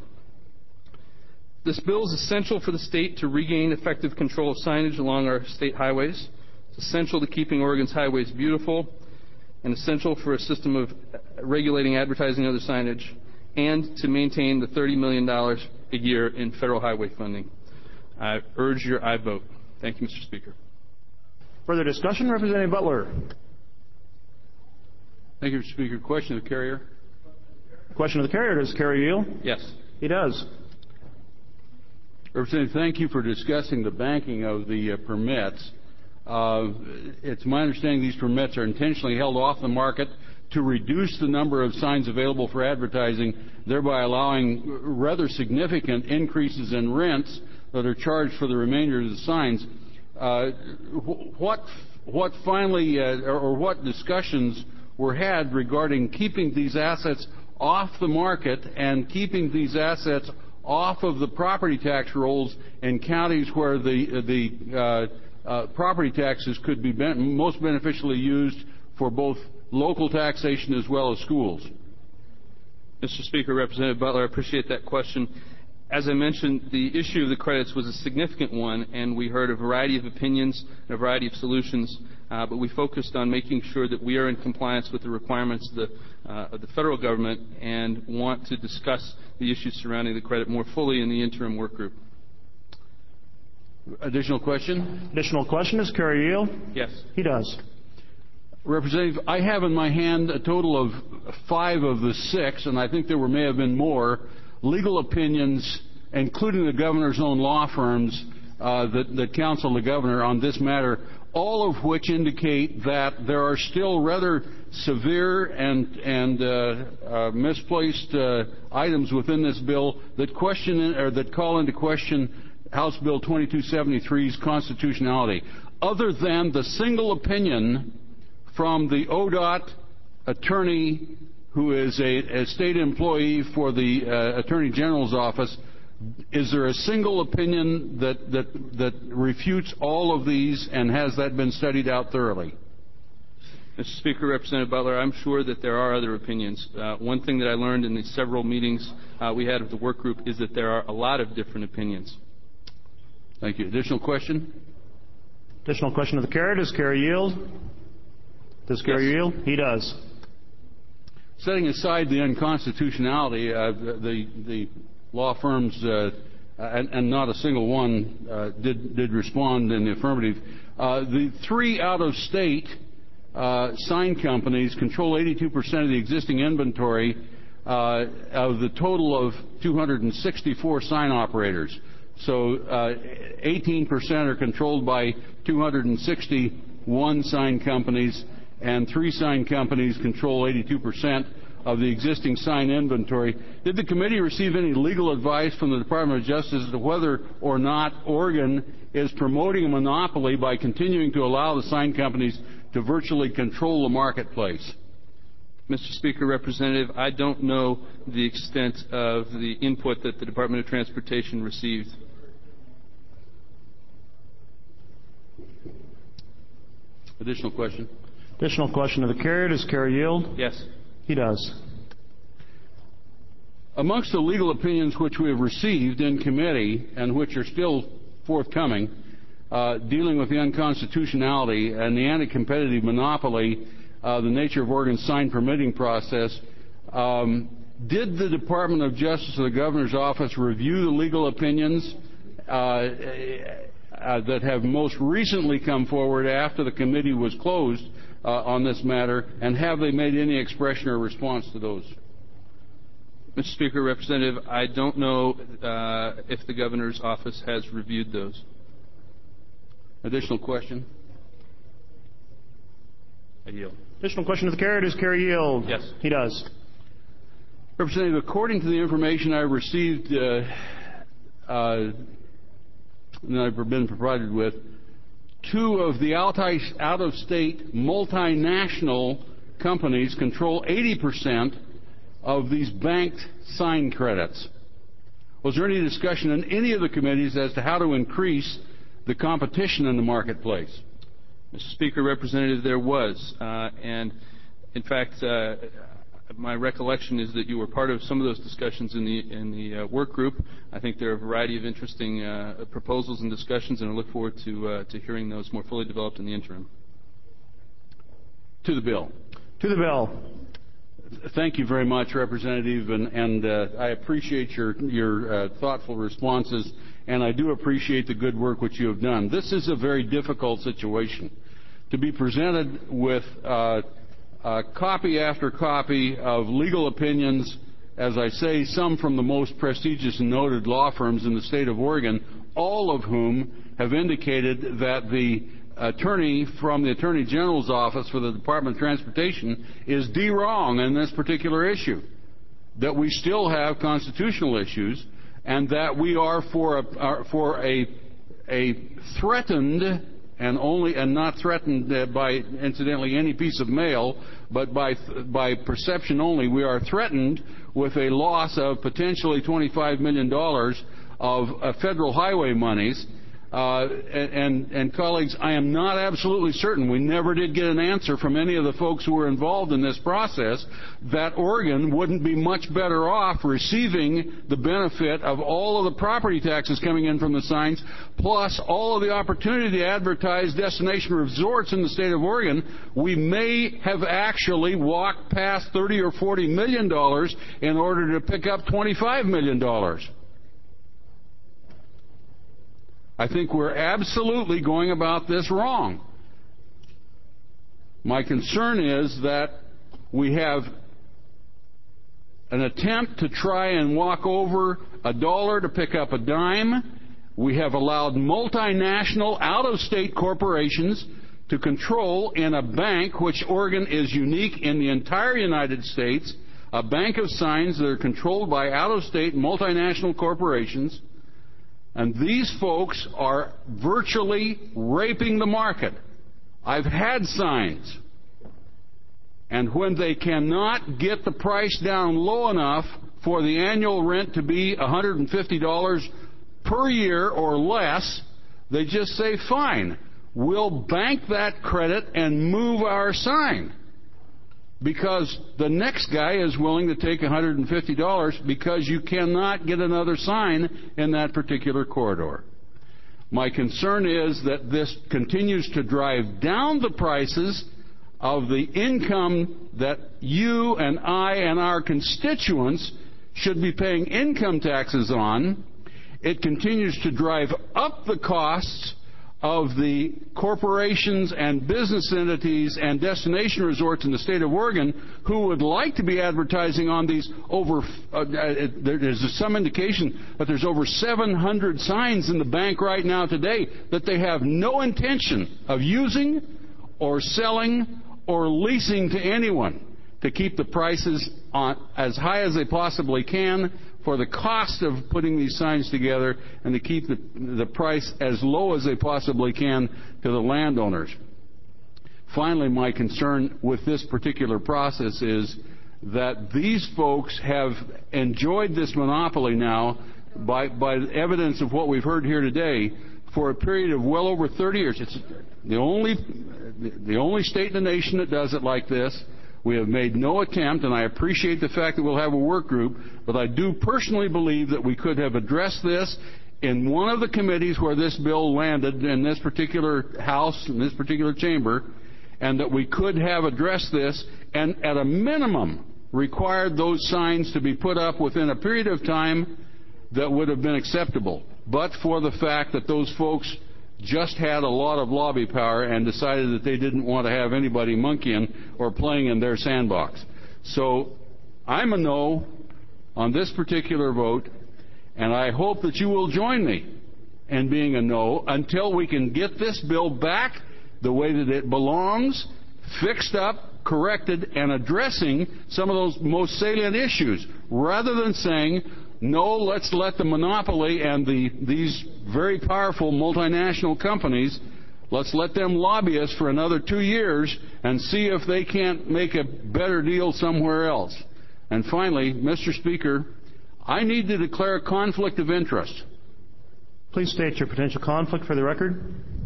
This bill is essential for the state to regain effective control of signage along our state highways. It's essential to keeping Oregon's highways beautiful and essential for a system of regulating advertising and other signage, and to maintain the thirty million dollars a year in federal highway funding. I urge your aye vote. Thank you, Mister Speaker. Further discussion? Representative Butler. Thank you, Mister Speaker. Question of the carrier. Question of the carrier. Does the carrier yield? Yes. He does. Representative, thank you for discussing the banking of the uh, permits. Uh, it's my understanding these permits are intentionally held off the market to reduce the number of signs available for advertising, thereby allowing rather significant increases in rents that are charged for the remainder of the signs. Uh, what, what finally, uh, or what discussions were had regarding keeping these assets off the market and keeping these assets off of the property tax rolls in counties where the, the uh, uh, property taxes could be ben- most beneficially used for both local taxation as well as schools? Mister Speaker, Representative Butler, I appreciate that question. As I mentioned, the issue of the credits was a significant one, and we heard a variety of opinions and a variety of solutions, uh, but we focused on making sure that we are in compliance with the requirements of the, uh, of the federal government and want to discuss the issues surrounding the credit more fully in the interim work group. Additional question? Additional question. Does carrier yield? Yes. He does. Representative, I have in my hand a total of five of the six, and I think there were, may have been more, legal opinions, including the governor's own law firms uh, that, that counsel the governor on this matter, all of which indicate that there are still rather severe and, and uh, uh, misplaced uh, items within this bill that question or that call into question House Bill twenty-two seventy-three's constitutionality, other than the single opinion from the O D O T attorney who is a, a state employee for the uh, Attorney General's office, is there a single opinion that, that, that refutes all of these, and has that been studied out thoroughly? Mister Speaker, Representative Butler, I'm sure that there are other opinions. Uh, one thing that I learned in the several meetings uh, we had with the work group is that there are a lot of different opinions. Thank you. Additional question? Additional question to the carrier. Does carrier yield? Does carrier Yes. yield? He does. Setting aside the unconstitutionality, uh, the, the law firms, uh, and, and not a single one uh, did, did respond in the affirmative. Uh, the three out-of-state uh, sign companies control eighty-two percent of the existing inventory uh, of the total of two hundred sixty-four sign operators. So uh, eighteen percent are controlled by two hundred sixty-one sign companies, and three sign companies control eighty-two percent of the existing sign inventory. Did the committee receive any legal advice from the Department of Justice as to whether or not Oregon is promoting a monopoly by continuing to allow the sign companies to virtually control the marketplace? Mister Speaker, Representative, I don't know the extent of the input that the Department of Transportation received. Additional question? Additional question to the carrier. Does carrier yield? Yes. He does. Amongst the legal opinions which we have received in committee and which are still forthcoming, uh, dealing with the unconstitutionality and the anti-competitive monopoly, uh, the nature of Oregon's sign permitting process, um, did the Department of Justice or the Governor's Office review the legal opinions uh, uh, that have most recently come forward after the committee was closed uh, on this matter, and have they made any expression or response to those? Mister Speaker, Representative, I don't know uh, if the Governor's Office has reviewed those. Additional question? I yield. Additional question to the carrier. Does carrier yield? Yes. He does. Representative, according to the information I received uh, uh, and I've been provided with, two of the out-of-state multinational companies control eighty percent of these banked sign credits. Was there any discussion in any of the committees as to how to increase the competition in the marketplace? Mister Speaker, Representative, there was. Uh, and, in fact, uh, my recollection is that you were part of some of those discussions in the, in the uh, work group. I think there are a variety of interesting uh, proposals and discussions, and I look forward to, uh, to hearing those more fully developed in the interim. To the bill. To the bill. Thank you very much, Representative, and, and uh, I appreciate your, your uh, thoughtful responses, and I do appreciate the good work which you have done. This is a very difficult situation. To be presented with uh, uh, copy after copy of legal opinions, as I say, some from the most prestigious and noted law firms in the state of Oregon, all of whom have indicated that the attorney from the Attorney General's office for the Department of Transportation is de-wrong in this particular issue, that we still have constitutional issues, and that we are for a, are for a, a threatened and only and not threatened by, incidentally, any piece of mail, but by by perception only. We are threatened with a loss of potentially twenty-five million dollars of uh, federal highway monies. Uh, and, and colleagues, I am not absolutely certain, we never did get an answer from any of the folks who were involved in this process, that Oregon wouldn't be much better off receiving the benefit of all of the property taxes coming in from the signs, plus all of the opportunity to advertise destination resorts in the state of Oregon. We may have actually walked past thirty or forty million dollars in order to pick up twenty-five million dollars. I think we're absolutely going about this wrong. My concern is that we have an attempt to try and walk over a dollar to pick up a dime. We have allowed multinational, out-of-state corporations to control in a bank, which Oregon is unique in the entire United States, a bank of signs that are controlled by out-of-state multinational corporations. And these folks are virtually raping the market. I've had signs And when they cannot get the price down low enough for the annual rent to be one hundred fifty dollars per year or less, they just say, fine, we'll bank that credit and move our sign. Because the next guy is willing to take one hundred fifty dollars because you cannot get another sign in that particular corridor. My concern is that this continues to drive down the prices of the income that you and I and our constituents should be paying income taxes on. It continues to drive up the costs of the corporations and business entities and destination resorts in the state of Oregon who would like to be advertising on these over, uh, there's some indication that there's over seven hundred signs in the bank right now today that they have no intention of using or selling or leasing to anyone to keep the prices on as high as they possibly can for the cost of putting these signs together and to keep the, the price as low as they possibly can to the landowners. Finally, my concern with this particular process is that these folks have enjoyed this monopoly now by, by evidence of what we've heard here today for a period of well over thirty years. It's the only, the only state in the nation that does it like this. We have made no attempt, and I appreciate the fact that we'll have a work group, but I do personally believe that we could have addressed this in one of the committees where this bill landed in this particular House, in this particular chamber, and that we could have addressed this and at a minimum required those signs to be put up within a period of time that would have been acceptable, but for the fact that those folks just had a lot of lobby power and decided that they didn't want to have anybody monkeying or playing in their sandbox. So I'm a no on this particular vote, and I hope that you will join me in being a no until we can get this bill back the way that it belongs, fixed up, corrected, and addressing some of those most salient issues, rather than saying, no, let's let the monopoly and the, these very powerful multinational companies, let's let them lobby us for another two years and see if they can't make a better deal somewhere else. And finally, Mister Speaker, I need to declare a conflict of interest. Please state your potential conflict for the record.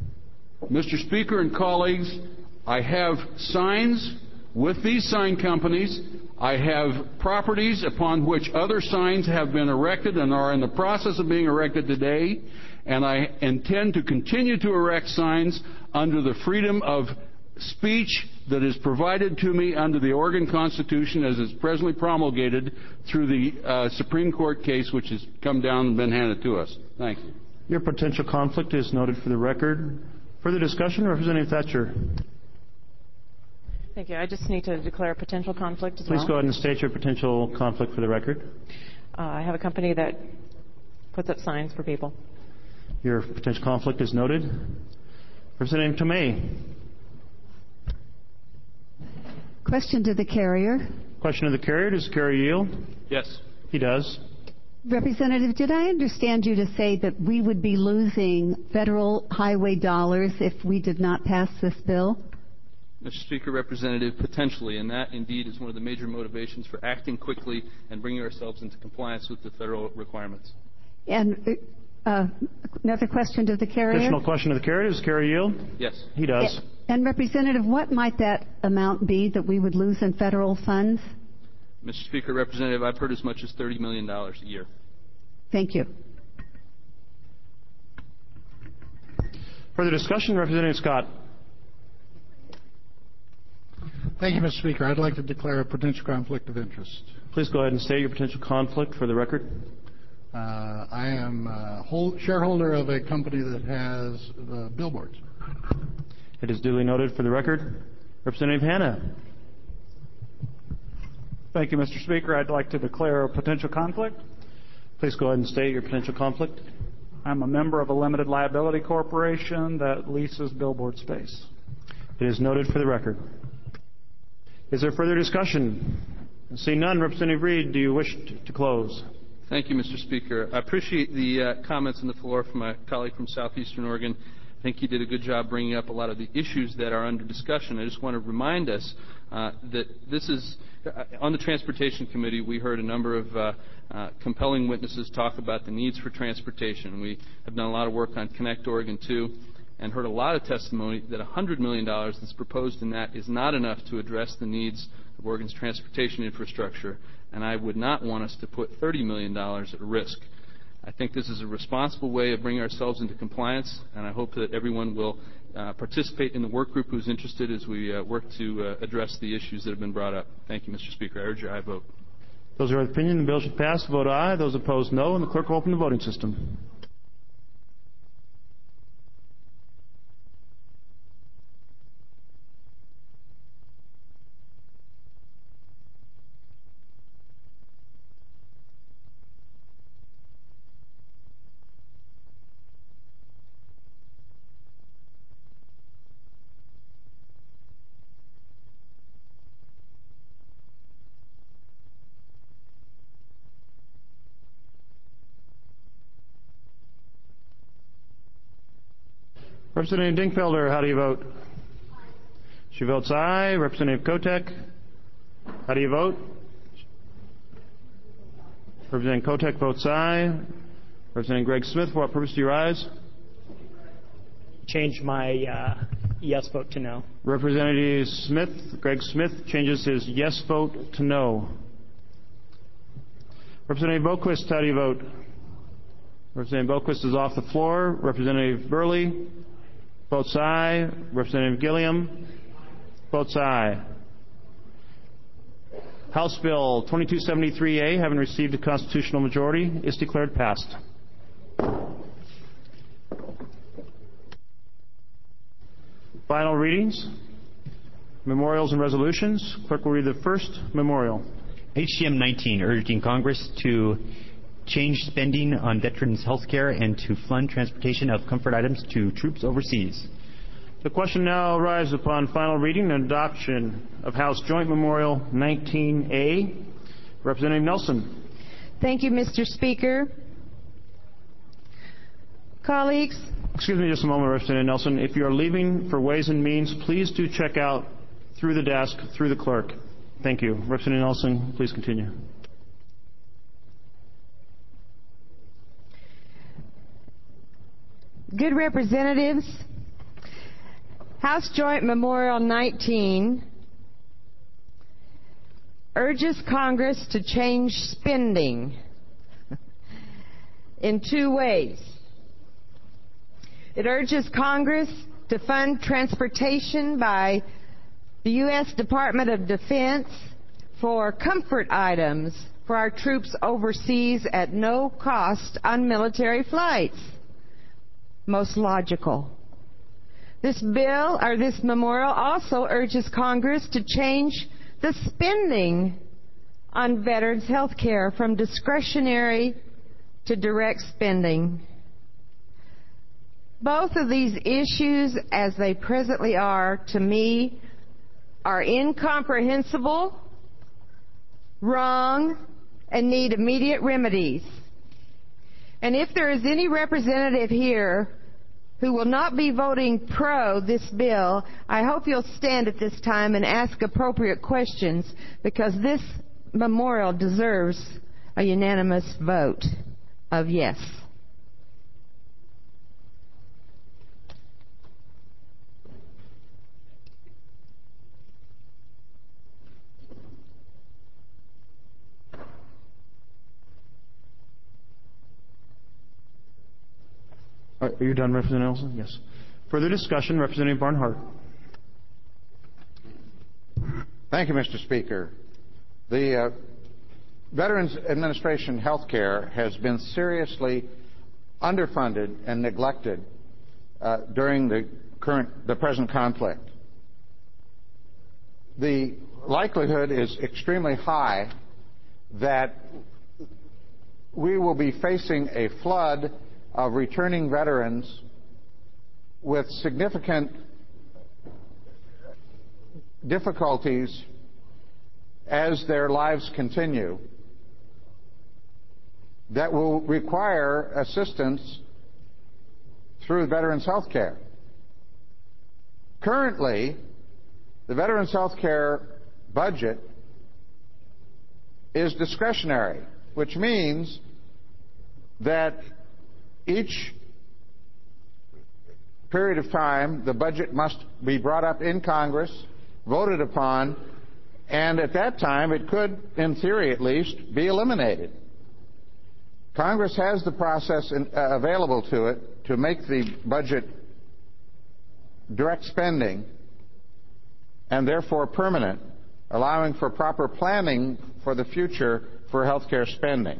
Mister Speaker and colleagues, I have signs with these sign companies. I have properties upon which other signs have been erected and are in the process of being erected today, and I intend to continue to erect signs under the freedom of speech that is provided to me under the Oregon Constitution as is presently promulgated through the uh, Supreme Court case which has come down and been handed to us. Thank you. Your potential conflict is noted for the record. Further discussion, Representative Thatcher. Thank you. I just need to declare a potential conflict as Please well. go ahead and state your potential conflict for the record. Uh, I have a company that puts up signs for people. Your potential conflict is noted. Representative Tomei. Question to the carrier. Question to the carrier. Does the carrier yield? Yes. He does. Representative, did I understand you to say that we would be losing federal highway dollars if we did not pass this bill? Mister Speaker, Representative, potentially, and that indeed is one of the major motivations for acting quickly and bringing ourselves into compliance with the federal requirements. And uh, another question to the carrier. Additional question to the carrier. Does the carrier yield? Yes. He does. And Representative, what might that amount be that we would lose in federal funds? Mister Speaker, Representative, I've heard as much as thirty million dollars a year. Thank you. Further discussion, Representative Scott. Thank you, Mister Speaker. I'd like to declare a potential conflict of interest. Please go ahead and state your potential conflict for the record. Uh, I am a whole shareholder of a company that has uh, billboards. It is duly noted for the record. Representative Hanna. Thank you, Mister Speaker. I'd like to declare a potential conflict. Please go ahead and state your potential conflict. I'm a member of a limited liability corporation that leases billboard space. It is noted for the record. Is there further discussion? Seeing none, Representative Reed, do you wish to close? Thank you, Mister Speaker. I appreciate the uh, comments on the floor from my colleague from southeastern Oregon. think he did a good job bringing up a lot of the issues that are under discussion. I just want to remind us uh, that this is, uh, on the Transportation Committee, we heard a number of uh, uh, compelling witnesses talk about the needs for transportation. We have done a lot of work on Connect Oregon two and heard a lot of testimony that one hundred million dollars that's proposed in that is not enough to address the needs of Oregon's transportation infrastructure, and I would not want us to put thirty million dollars at risk. I think this is a responsible way of bringing ourselves into compliance, and I hope that everyone will uh, participate in the work group who's interested as we uh, work to uh, address the issues that have been brought up. Thank you, Mister Speaker. I urge your aye vote. Those who are of the opinion the bill should pass, vote aye. Those opposed, no. And the clerk will open the voting system. Representative Dinkfelder, how do you vote? She votes aye. Representative Kotek, how do you vote? Representative Kotek votes aye. Representative Greg Smith, for what purpose do you rise? Change my uh, yes vote to no. Representative Smith, Greg Smith, changes his yes vote to no. Representative Boquist, how do you vote? Representative Boquist is off the floor. Representative Burley votes aye. Representative Gilliam votes aye. House Bill twenty-two seventy-three A, having received a constitutional majority, is declared passed. Final readings, memorials and resolutions. Clerk will read the first memorial. H C M nineteen, urging Congress to change spending on veterans' health care and to fund transportation of comfort items to troops overseas. The question now arises upon final reading and adoption of House Joint Memorial nineteen A. Representative Nelson. Thank you, Mister Speaker. Colleagues. Excuse me just a moment, Representative Nelson. If you are leaving for Ways and Means, please do check out through the desk, through the clerk. Thank you. Representative Nelson, please continue. Good representatives, House Joint Memorial nineteen urges Congress to change spending in two ways. It urges Congress to fund transportation by the U S Department of Defense for comfort items for our troops overseas at no cost on military flights. Most logical. This bill, or this memorial, also urges Congress to change the spending on veterans' health care from discretionary to direct spending. Both of these issues, as they presently are, to me, are incomprehensible, wrong, and need immediate remedies. And if there is any representative here who will not be voting pro this bill, I hope you'll stand at this time and ask appropriate questions, because this memorial deserves a unanimous vote of yes. Are you done, Representative Nelson? Yes. Further discussion, Representative Barnhart. Thank you, Mister Speaker. The uh, Veterans Administration health care has been seriously underfunded and neglected uh, during the current, the present conflict. The likelihood is extremely high that we will be facing a flood of returning veterans with significant difficulties as their lives continue that will require assistance through veterans health care. Currently, the Veterans Health Care budget is discretionary, which means that each period of time the budget must be brought up in Congress, voted upon, and at that time it could, in theory at least, be eliminated. Congress has the process in, uh, available to it to make the budget direct spending and therefore permanent, allowing for proper planning for the future for health care spending.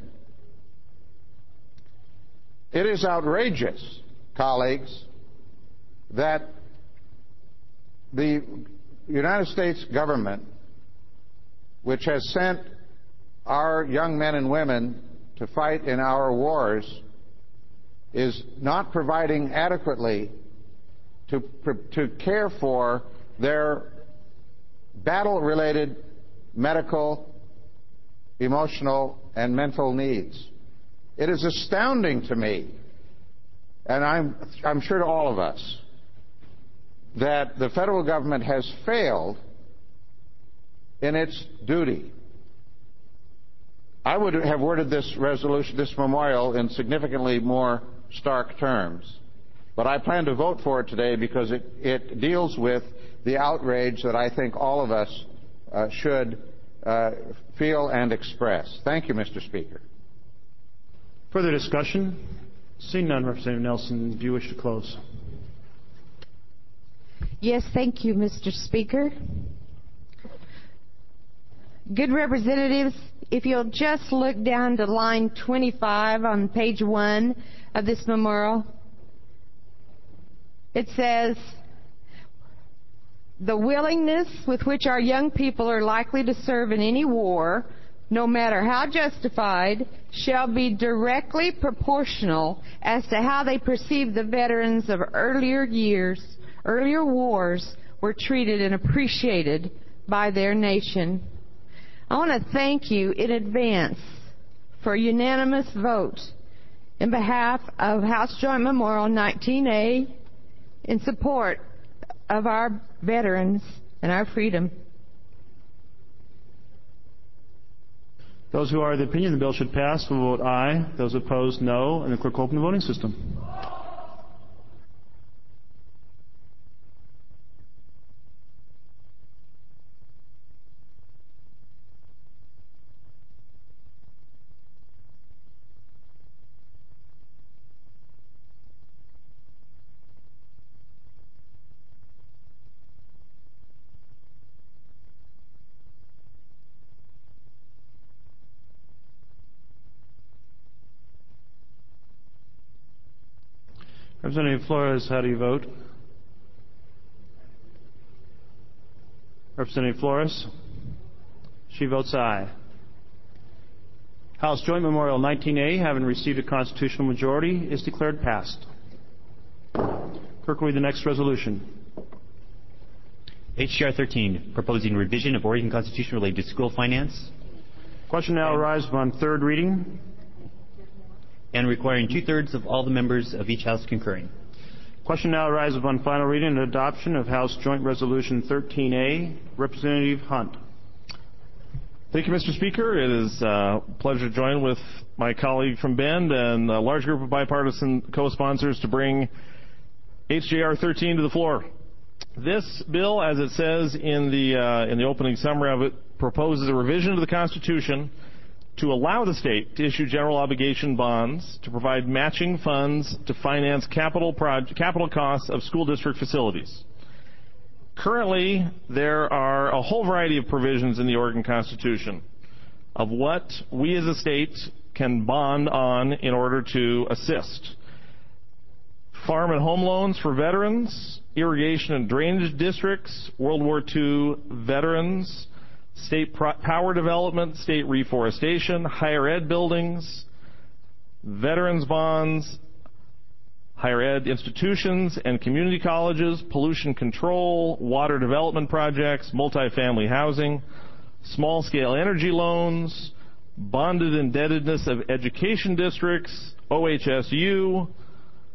It is outrageous, colleagues, that the United States government, which has sent our young men and women to fight in our wars, is not providing adequately to, to care for their battle-related medical, emotional, and mental needs. It is astounding to me, and I'm, I'm sure to all of us, that the federal government has failed in its duty. I would have worded this resolution, this memorial, in significantly more stark terms. But I plan to vote for it today because it, it deals with the outrage that I think all of us uh, should uh, feel and express. Thank you, Mister Speaker. Further discussion? Seeing none, Representative Nelson, do you wish to close? Yes, thank you, Mister Speaker. Good representatives, if you'll just look down to line twenty-five on page one of this memorial, it says, the willingness with which our young people are likely to serve in any war, no matter how justified, shall be directly proportional as to how they perceive the veterans of earlier years, earlier wars were treated and appreciated by their nation. I want to thank you in advance for a unanimous vote in behalf of House Joint Memorial nineteen A in support of our veterans and our freedom. Those who are of the opinion the bill should pass will vote aye. Those opposed, no. And the clerk will open the voting system. Representative Flores, how do you vote? Representative Flores? She votes aye. House Joint Memorial nineteen A, having received a constitutional majority, is declared passed. Clerk will read the next resolution. H J R thirteen, proposing revision of Oregon Constitution related to school finance. Question now arises on third reading. And requiring two-thirds of all the members of each House concurring. Question now arises on final reading and adoption of House Joint Resolution thirteen A. Representative Hunt. Thank you, Mister Speaker. It is a pleasure to join with my colleague from Bend and a large group of bipartisan co-sponsors to bring H J R thirteen to the floor. This bill, as it says in the, uh, in the opening summary of it, proposes a revision to the Constitution to allow the state to issue general obligation bonds to provide matching funds to finance capital, project, capital costs of school district facilities. Currently, there are a whole variety of provisions in the Oregon Constitution of what we as a state can bond on in order to assist. Farm and home loans for veterans, irrigation and drainage districts, World War Two veterans, state power development, state reforestation, higher ed buildings, veterans bonds, higher ed institutions and community colleges, pollution control, water development projects, multifamily housing, small-scale energy loans, bonded indebtedness of education districts, O H S U,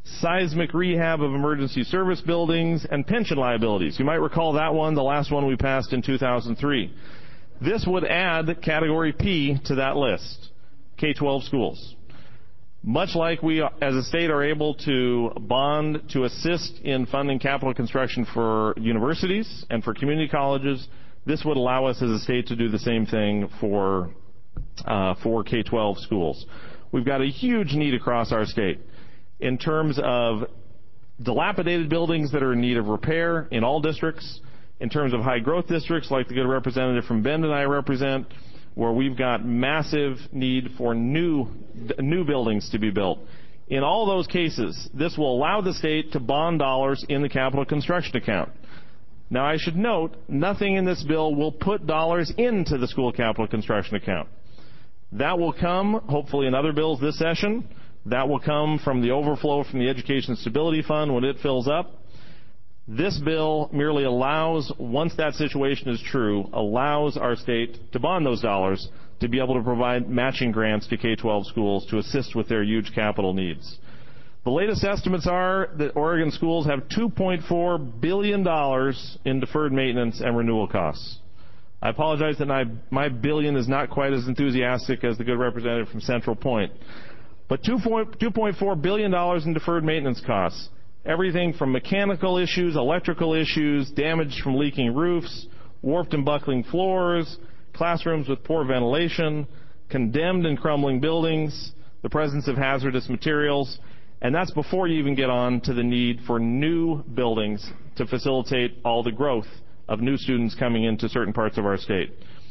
seismic rehab of emergency service buildings, and pension liabilities. You might recall that one, the last one we passed in two thousand three. This would add Category P to that list, K twelve schools. Much like we as a state are able to bond to assist in funding capital construction for universities and for community colleges, this would allow us as a state to do the same thing for, uh, for K twelve schools. We've got a huge need across our state in terms of dilapidated buildings that are in need of repair in all districts, in terms of high growth districts like the good representative from Bend and I represent, where we've got massive need for new, new buildings to be built. In all those cases, this will allow the state to bond dollars in the capital construction account. Now, I should note, nothing in this bill will put dollars into the school capital construction account. That will come, hopefully, in other bills this session. That will come from the overflow from the Education Stability Fund when it fills up. This bill merely allows, once that situation is true, allows our state to bond those dollars to be able to provide matching grants to K twelve schools to assist with their huge capital needs. The latest estimates are that Oregon schools have two point four billion dollars in deferred maintenance and renewal costs. I apologize that my, my billion is not quite as enthusiastic as the good representative from Central Point. But two point four billion dollars in deferred maintenance costs. Everything from mechanical issues, electrical issues, damage from leaking roofs, warped and buckling floors, classrooms with poor ventilation, condemned and crumbling buildings, the presence of hazardous materials, and that's before you even get on to the need for new buildings to facilitate all the growth of new students coming into certain parts of our state.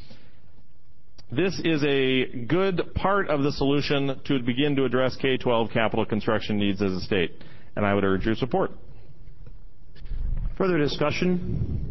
This is a good part of the solution to begin to address K twelve capital construction needs as a state, and I would urge your support. Further discussion?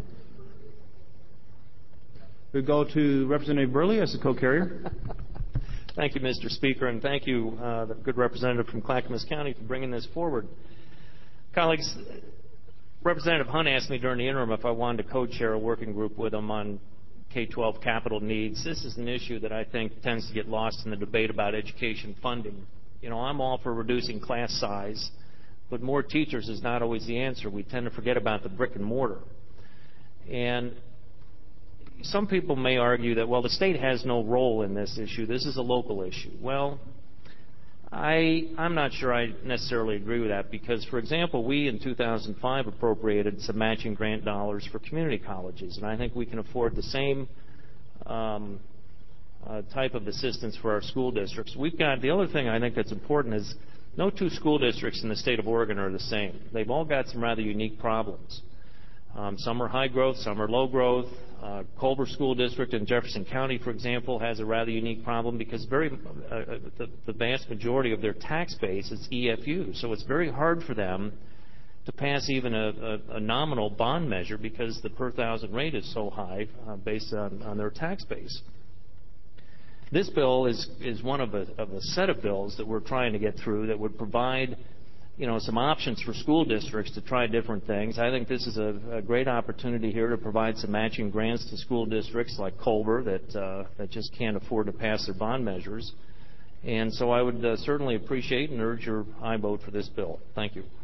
We go to Representative Burley as the co-carrier. Thank you, Mister Speaker, and thank you, uh, the good representative from Clackamas County, for bringing this forward. Colleagues, Representative Hunt asked me during the interim if I wanted to co-chair a working group with him on K twelve capital needs. This is an issue that I think tends to get lost in the debate about education funding. You know, I'm all for reducing class size, but more teachers is not always the answer. We tend to forget about the brick and mortar. And some people may argue that, well, the state has no role in this issue. This is a local issue. Well, I, I'm not sure I necessarily agree with that because, for example, we in two thousand five appropriated some matching grant dollars for community colleges, and I think we can afford the same um, uh, type of assistance for our school districts. We've got the other thing I think that's important is no two school districts in the state of Oregon are the same. They've all got some rather unique problems. Um, some are high growth, some are low growth. Uh, Culver School District in Jefferson County, for example, has a rather unique problem because very uh, the, the vast majority of their tax base is E F U. So it's very hard for them to pass even a, a, a nominal bond measure because the per thousand rate is so high uh, based on, on their tax base. This bill is, is one of a, of a set of bills that we're trying to get through that would provide you know, some options for school districts to try different things. I think this is a, a great opportunity here to provide some matching grants to school districts like Culver that, uh, that just can't afford to pass their bond measures. And so I would uh, certainly appreciate and urge your aye vote for this bill. Thank you.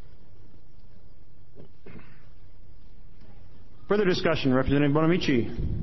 Further discussion, Representative Bonamici.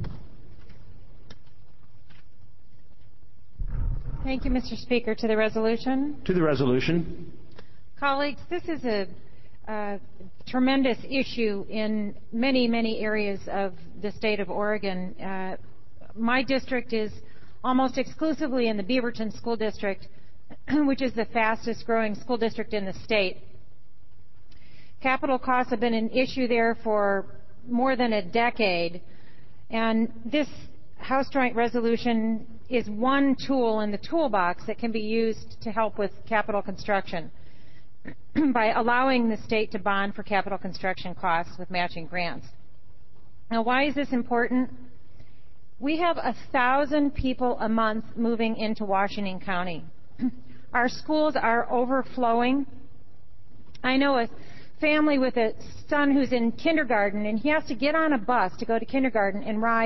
Thank you, Mister Speaker. To the resolution. To the resolution. Colleagues, this is a, a tremendous issue in many, many areas of the state of Oregon. Uh, my district is almost exclusively in the Beaverton School District, which is the fastest growing school district in the state. Capital costs have been an issue there for more than a decade, and this House Joint Resolution is one tool in the toolbox that can be used to help with capital construction by allowing the state to bond for capital construction costs with matching grants. Now, why is this important? We have a thousand people a month moving into Washington County. Our schools are overflowing. I know a family with a son who's in kindergarten, and he has to get on a bus to go to kindergarten and ride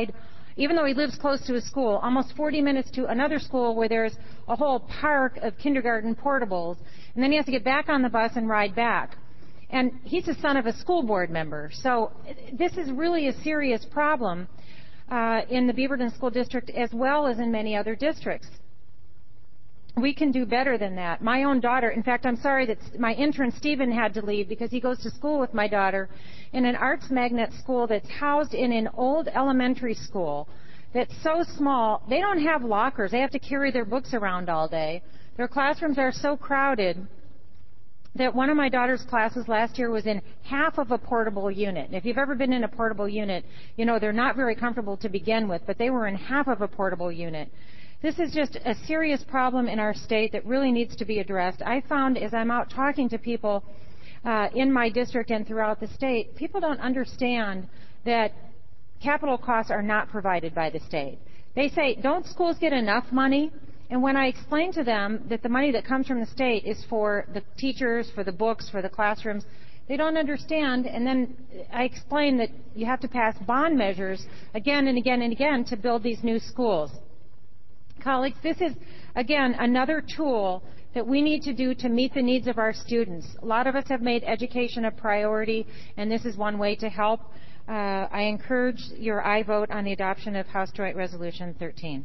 even though he lives close to a school, almost forty minutes to another school where there's a whole park of kindergarten portables, and then he has to get back on the bus and ride back. And he's the son of a school board member. So this is really a serious problem uh, in the Beaverton School District as well as in many other districts. We can do better than that. My own daughter, in fact, I'm sorry that my intern Stephen had to leave because he goes to school with my daughter in an arts magnet school that's housed in an old elementary school that's so small, they don't have lockers. They have to carry their books around all day. Their classrooms are so crowded that one of my daughter's classes last year was in half of a portable unit. And if you've ever been in a portable unit, you know they're not very comfortable to begin with, but they were in half of a portable unit. This is just a serious problem in our state that really needs to be addressed. I found as I'm out talking to people uh, in my district and throughout the state, people don't understand that capital costs are not provided by the state. They say, don't schools get enough money? And when I explain to them that the money that comes from the state is for the teachers, for the books, for the classrooms, they don't understand. And then I explain that you have to pass bond measures again and again and again to build these new schools. Colleagues, this is, again, another tool that we need to do to meet the needs of our students. A lot of us have made education a priority, and this is one way to help. Uh, I encourage your aye vote on the adoption of House Joint Resolution thirteen.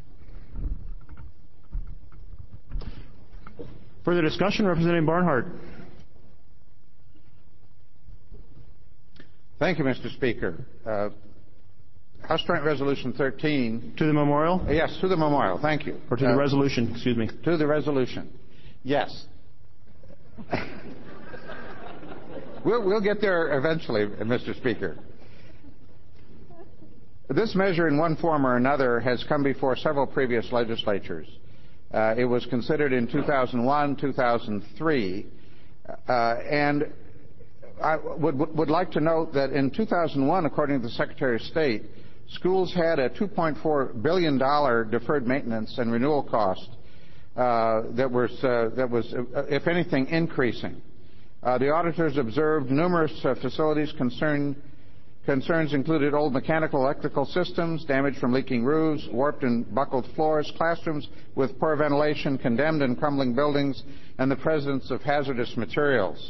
Further discussion, Representative Barnhart. Thank you, Mister Speaker. Uh, House Joint Resolution thirteen. To the memorial? Uh, yes, to the memorial. Thank you. Or to the uh, resolution, excuse me. To the resolution. Yes. we'll, we'll get there eventually, Mister Speaker. This measure, in one form or another, has come before several previous legislatures. Uh, it was considered in two thousand one, two thousand three, uh, and I would, would like to note that in two thousand one, according to the Secretary of State, schools had a two point four billion dollars deferred maintenance and renewal cost uh, that was, uh, that was uh, if anything, increasing. Uh, the auditors observed numerous uh, facilities concerned Concerns included old mechanical electrical systems, damage from leaking roofs, warped and buckled floors, classrooms with poor ventilation, condemned and crumbling buildings, and the presence of hazardous materials.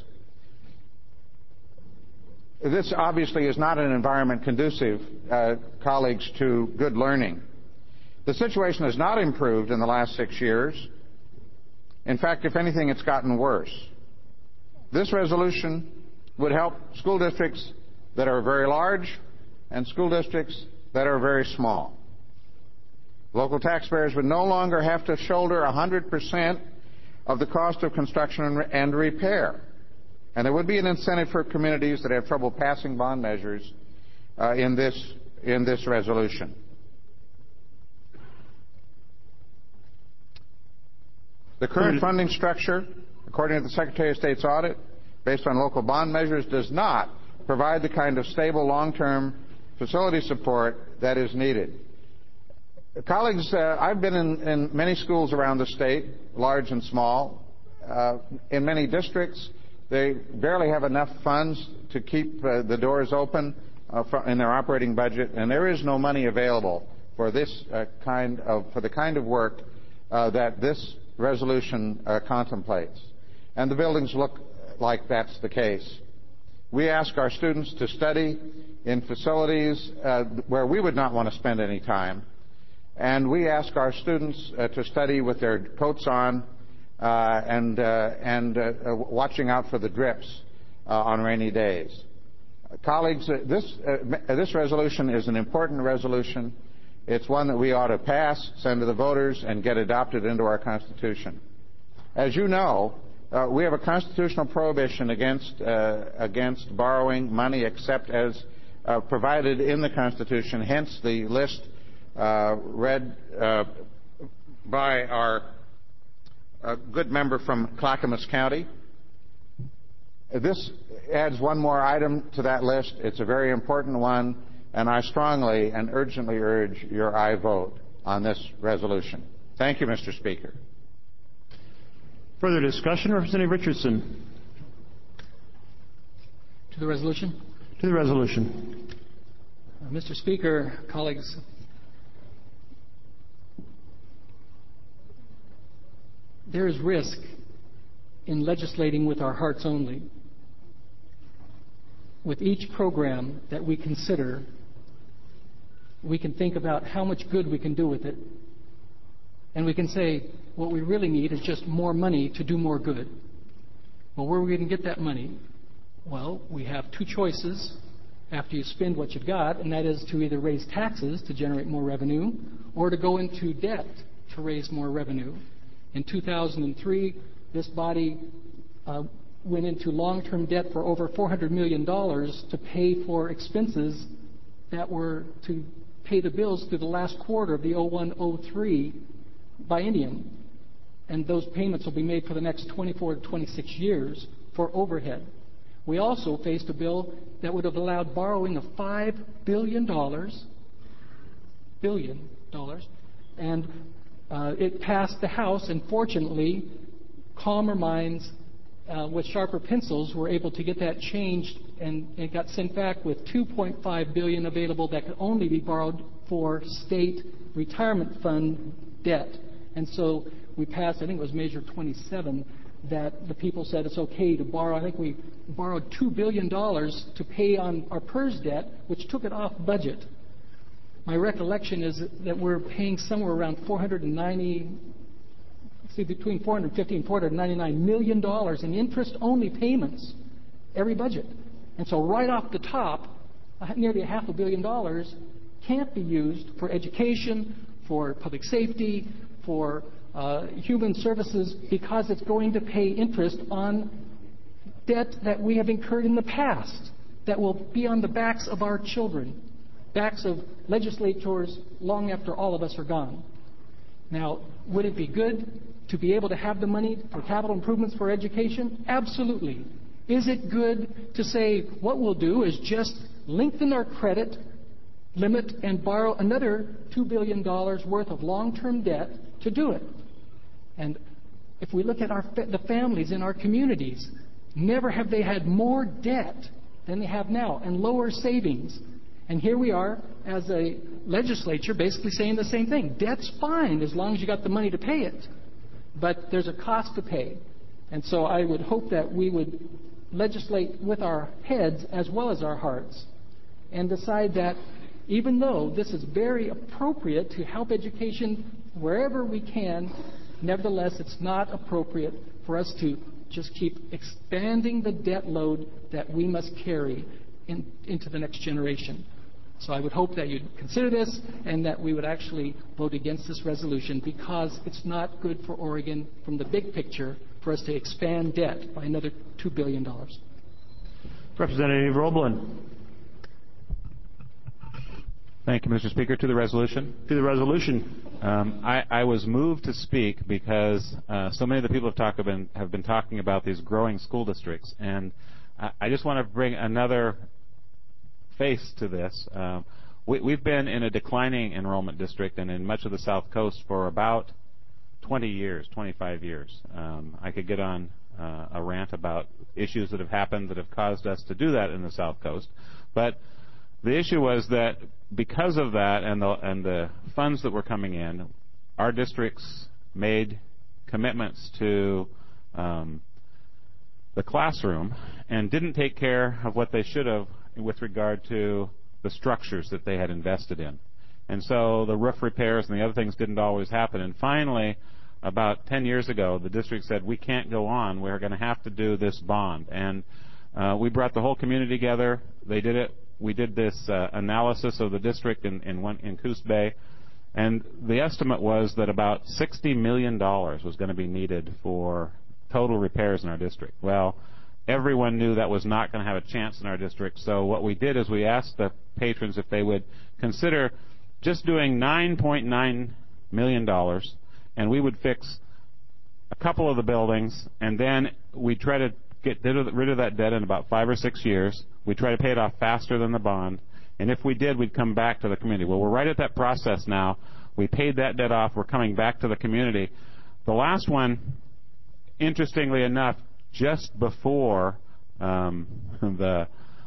This obviously is not an environment conducive, uh, colleagues, to good learning. The situation has not improved in the last six years. In fact, if anything, it's gotten worse. This resolution would help school districts that are very large and school districts that are very small. Local taxpayers would no longer have to shoulder one hundred percent of the cost of construction and repair. And there would be an incentive for communities that have trouble passing bond measures uh, in this, in this resolution. The current funding structure, according to the Secretary of State's audit, based on local bond measures, does not provide the kind of stable, long-term facility support that is needed. Colleagues, uh, I've been in, in many schools around the state, large and small. Uh, in many districts, they barely have enough funds to keep uh, the doors open uh, for, in their operating budget, and there is no money available for this uh, kind of for the kind of work uh, that this resolution uh, contemplates. And the buildings look like that's the case. We ask our students to study in facilities uh, where we would not want to spend any time. And we ask our students uh, to study with their coats on uh, and, uh, and uh, uh, watching out for the drips uh, on rainy days. Uh, colleagues, uh, this, uh, this resolution is an important resolution. It's one that we ought to pass, send to the voters, and get adopted into our Constitution. As you know, Uh, we have a constitutional prohibition against, uh, against borrowing money except as uh, provided in the Constitution, hence the list uh, read uh, by our uh, good member from Clackamas County. This adds one more item to that list. It's a very important one, and I strongly and urgently urge your aye vote on this resolution. Thank you, Mister Speaker. Further discussion, Representative Richardson. To the resolution? To the resolution. Uh, Mister Speaker, colleagues, there is risk in legislating with our hearts only. With each program that we consider, we can think about how much good we can do with it. And we can say, what we really need is just more money to do more good. Well, where are we going to get that money? Well, we have two choices after you spend what you've got, and that is to either raise taxes to generate more revenue or to go into debt to raise more revenue. In two thousand three, this body uh, went into long-term debt for over four hundred million dollars to pay for expenses that were to pay the bills through the last quarter of the oh one oh three biennium. And those payments will be made for the next twenty-four to twenty-six years for overhead. We also faced a bill that would have allowed borrowing of five billion dollars, billion dollars, and uh, it passed the House, and fortunately, calmer minds uh, with sharper pencils were able to get that changed, and it got sent back with two point five billion dollars available that could only be borrowed for state retirement fund debt. And so we passed, I think it was Measure twenty-seven, that the people said it's okay to borrow. I think we borrowed two billion dollars to pay on our PERS debt, which took it off budget. My recollection is that we're paying somewhere around four hundred ninety, see, between four hundred fifty and four hundred ninety-nine million dollars in interest-only payments every budget. And so right off the top, nearly a half a billion dollars can't be used for education, for public safety, for uh, human services, because it's going to pay interest on debt that we have incurred in the past that will be on the backs of our children, backs of legislators long after all of us are gone. Now, would it be good to be able to have the money for capital improvements for education? Absolutely. Is it good to say what we'll do is just lengthen our credit limit and borrow another two billion dollars worth of long-term debt to do it? And if we look at our the families in our communities, never have they had more debt than they have now and lower savings. And here we are as a legislature basically saying the same thing. Debt's fine as long as you got the money to pay it. But there's a cost to pay. And so I would hope that we would legislate with our heads as well as our hearts and decide that even though this is very appropriate to help education wherever we can, nevertheless, it's not appropriate for us to just keep expanding the debt load that we must carry in, into the next generation. So I would hope that you'd consider this and that we would actually vote against this resolution, because it's not good for Oregon from the big picture for us to expand debt by another two billion dollars. Representative Roblin. Thank you, Mister Speaker. To the resolution. To the resolution. Um, I, I was moved to speak because uh, so many of the people have, talk, have, been, have been talking about these growing school districts, and I, I just want to bring another face to this. Uh, we, we've been in a declining enrollment district and in much of the South Coast for about twenty years, twenty-five years. Um, I could get on uh, a rant about issues that have happened that have caused us to do that in the South Coast, but the issue was that because of that and the, and the funds that were coming in, our districts made commitments to um, the classroom and didn't take care of what they should have with regard to the structures that they had invested in. And so the roof repairs and the other things didn't always happen. And finally, about ten years ago, the district said, we can't go on. We're going to have to do this bond. And uh, we brought the whole community together. They did it. We did this uh, analysis of the district in, in, one, in Coos Bay, and the estimate was that about sixty million dollars was going to be needed for total repairs in our district. Well, everyone knew that was not going to have a chance in our district, so what we did is we asked the patrons if they would consider just doing nine point nine million dollars, and we would fix a couple of the buildings, and then we'd try to get rid of that debt in about five or six years. We'd try to pay it off faster than the bond, and if we did, we'd come back to the community. Well, we're right at that process now. We paid that debt off. We're coming back to the community. The last one, interestingly enough, just before um, the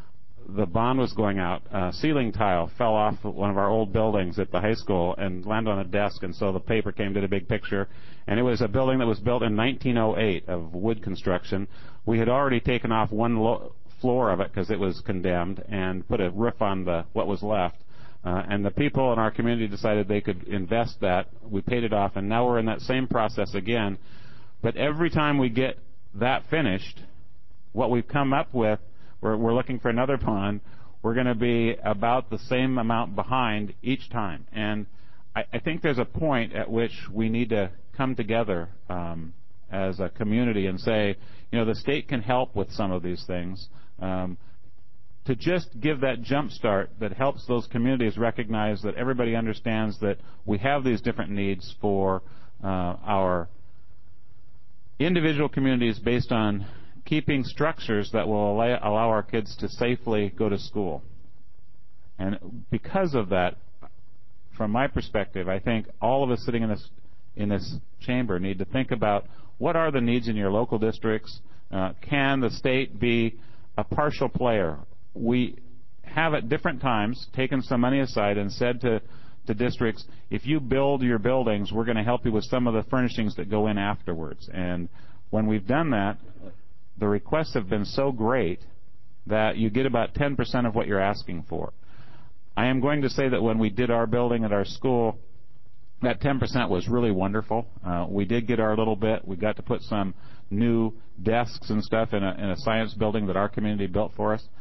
the bond was going out, uh, ceiling tile fell off one of our old buildings at the high school and landed on a desk, and so the paper came to the big picture. And it was a building that was built in nineteen oh eight of wood construction. We had already taken off one lo- floor of it because it was condemned and put a roof on the what was left. Uh, and the people in our community decided they could invest that. We paid it off, and now we're in that same process again. But every time we get that finished, what we've come up with, we're, we're looking for another pond, we're going to be about the same amount behind each time. And I, I think there's a point at which we need to come together um, as a community and say, you know, the state can help with some of these things. Um, to just give that jump start that helps those communities recognize that everybody understands that we have these different needs for uh, our individual communities based on keeping structures that will allow, allow our kids to safely go to school. And because of that, from my perspective, I think all of us sitting in this in this chamber need to think about what are the needs in your local districts. Uh, can the state be a partial player? We have at different times taken some money aside and said to, to districts, if you build your buildings, we're going to help you with some of the furnishings that go in afterwards. And when we've done that, the requests have been so great that you get about ten percent of what you're asking for. I am going to say that when we did our building at our school, that ten percent was really wonderful. Uh, we did get our little bit. We got to put some new desks and stuff in a, in a science building that our community built for us.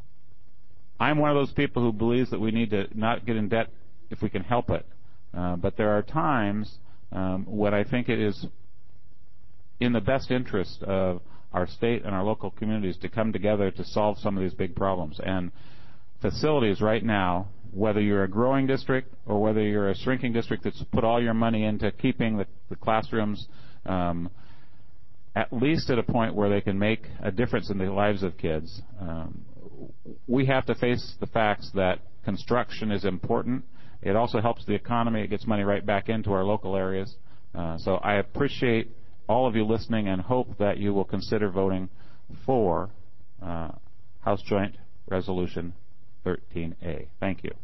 I'm one of those people who believes that we need to not get in debt if we can help it. Uh, but there are times um, when I think it is in the best interest of our state and our local communities to come together to solve some of these big problems. And facilities right now, whether you're a growing district or whether you're a shrinking district that's put all your money into keeping the, the classrooms um, at least at a point where they can make a difference in the lives of kids, um, we have to face the facts that construction is important. It also helps the economy. It gets money right back into our local areas. Uh, so I appreciate all of you listening and hope that you will consider voting for uh, House Joint Resolution thirteen A. Thank you.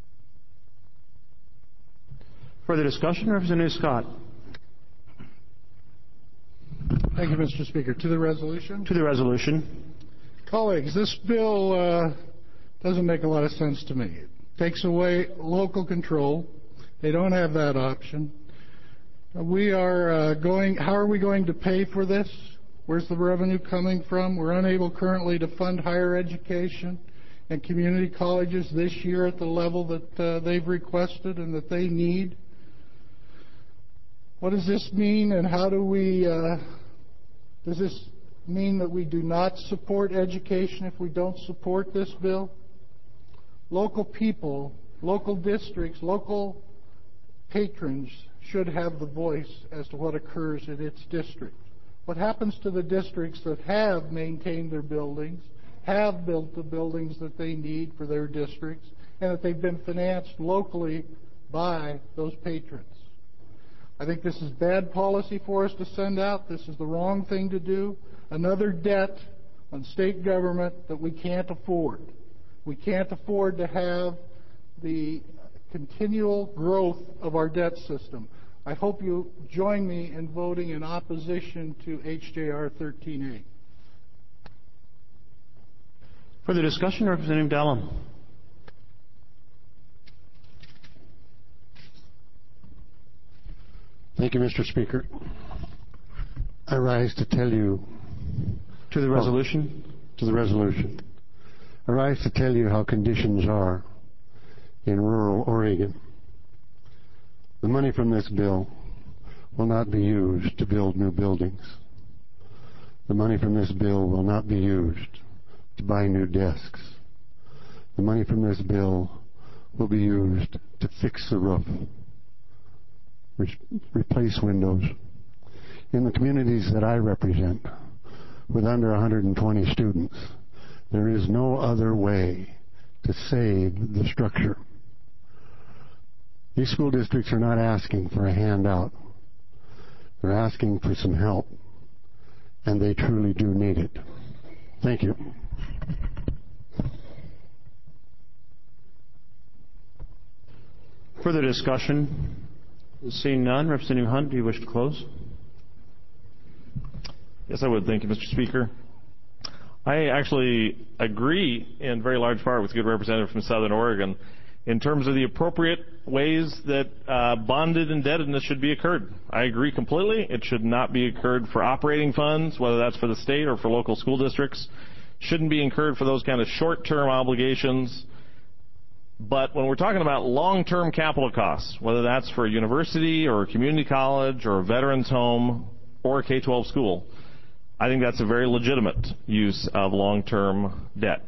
Further discussion? Representative Scott. Thank you, Mister Speaker. To the resolution? To the resolution. Colleagues, this bill uh, doesn't make a lot of sense to me. It takes away local control. They don't have that option. We are uh, going, how are we going to pay for this? Where's the revenue coming from? We're unable currently to fund higher education and community colleges this year at the level that uh, they've requested and that they need. What does this mean, and how do we, uh, does this mean that we do not support education if we don't support this bill? Local people, local districts, local patrons should have the voice as to what occurs in its district. What happens to the districts that have maintained their buildings, have built the buildings that they need for their districts, and that they've been financed locally by those patrons? I think this is bad policy for us to send out. This is the wrong thing to do. Another debt on state government that we can't afford. We can't afford to have the continual growth of our debt system. I hope you join me in voting in opposition to H J R thirteen A. Further discussion? Representative Dallum. Thank you, Mister Speaker. I rise to tell you... To the resolution? Oh, to the resolution. I rise to tell you how conditions are in rural Oregon. The money from this bill will not be used to build new buildings. The money from this bill will not be used to buy new desks. The money from this bill will be used to fix the roof, re- replace windows. In the communities that I represent, with under one hundred twenty students, there is no other way to save the structure. These school districts are not asking for a handout. They're asking for some help, and they truly do need it. Thank you. Further discussion? Seeing none, Representative Hunt, do you wish to close? Yes, I would. Thank you, Mister Speaker. I actually agree in very large part with the good representative from Southern Oregon in terms of the appropriate ways that uh, bonded indebtedness should be incurred. I agree completely. It should not be incurred for operating funds, whether that's for the state or for local school districts. Shouldn't be incurred for those kind of short-term obligations. But when we're talking about long-term capital costs, whether that's for a university or a community college or a veterans home or a K twelve school, I think that's a very legitimate use of long-term debt.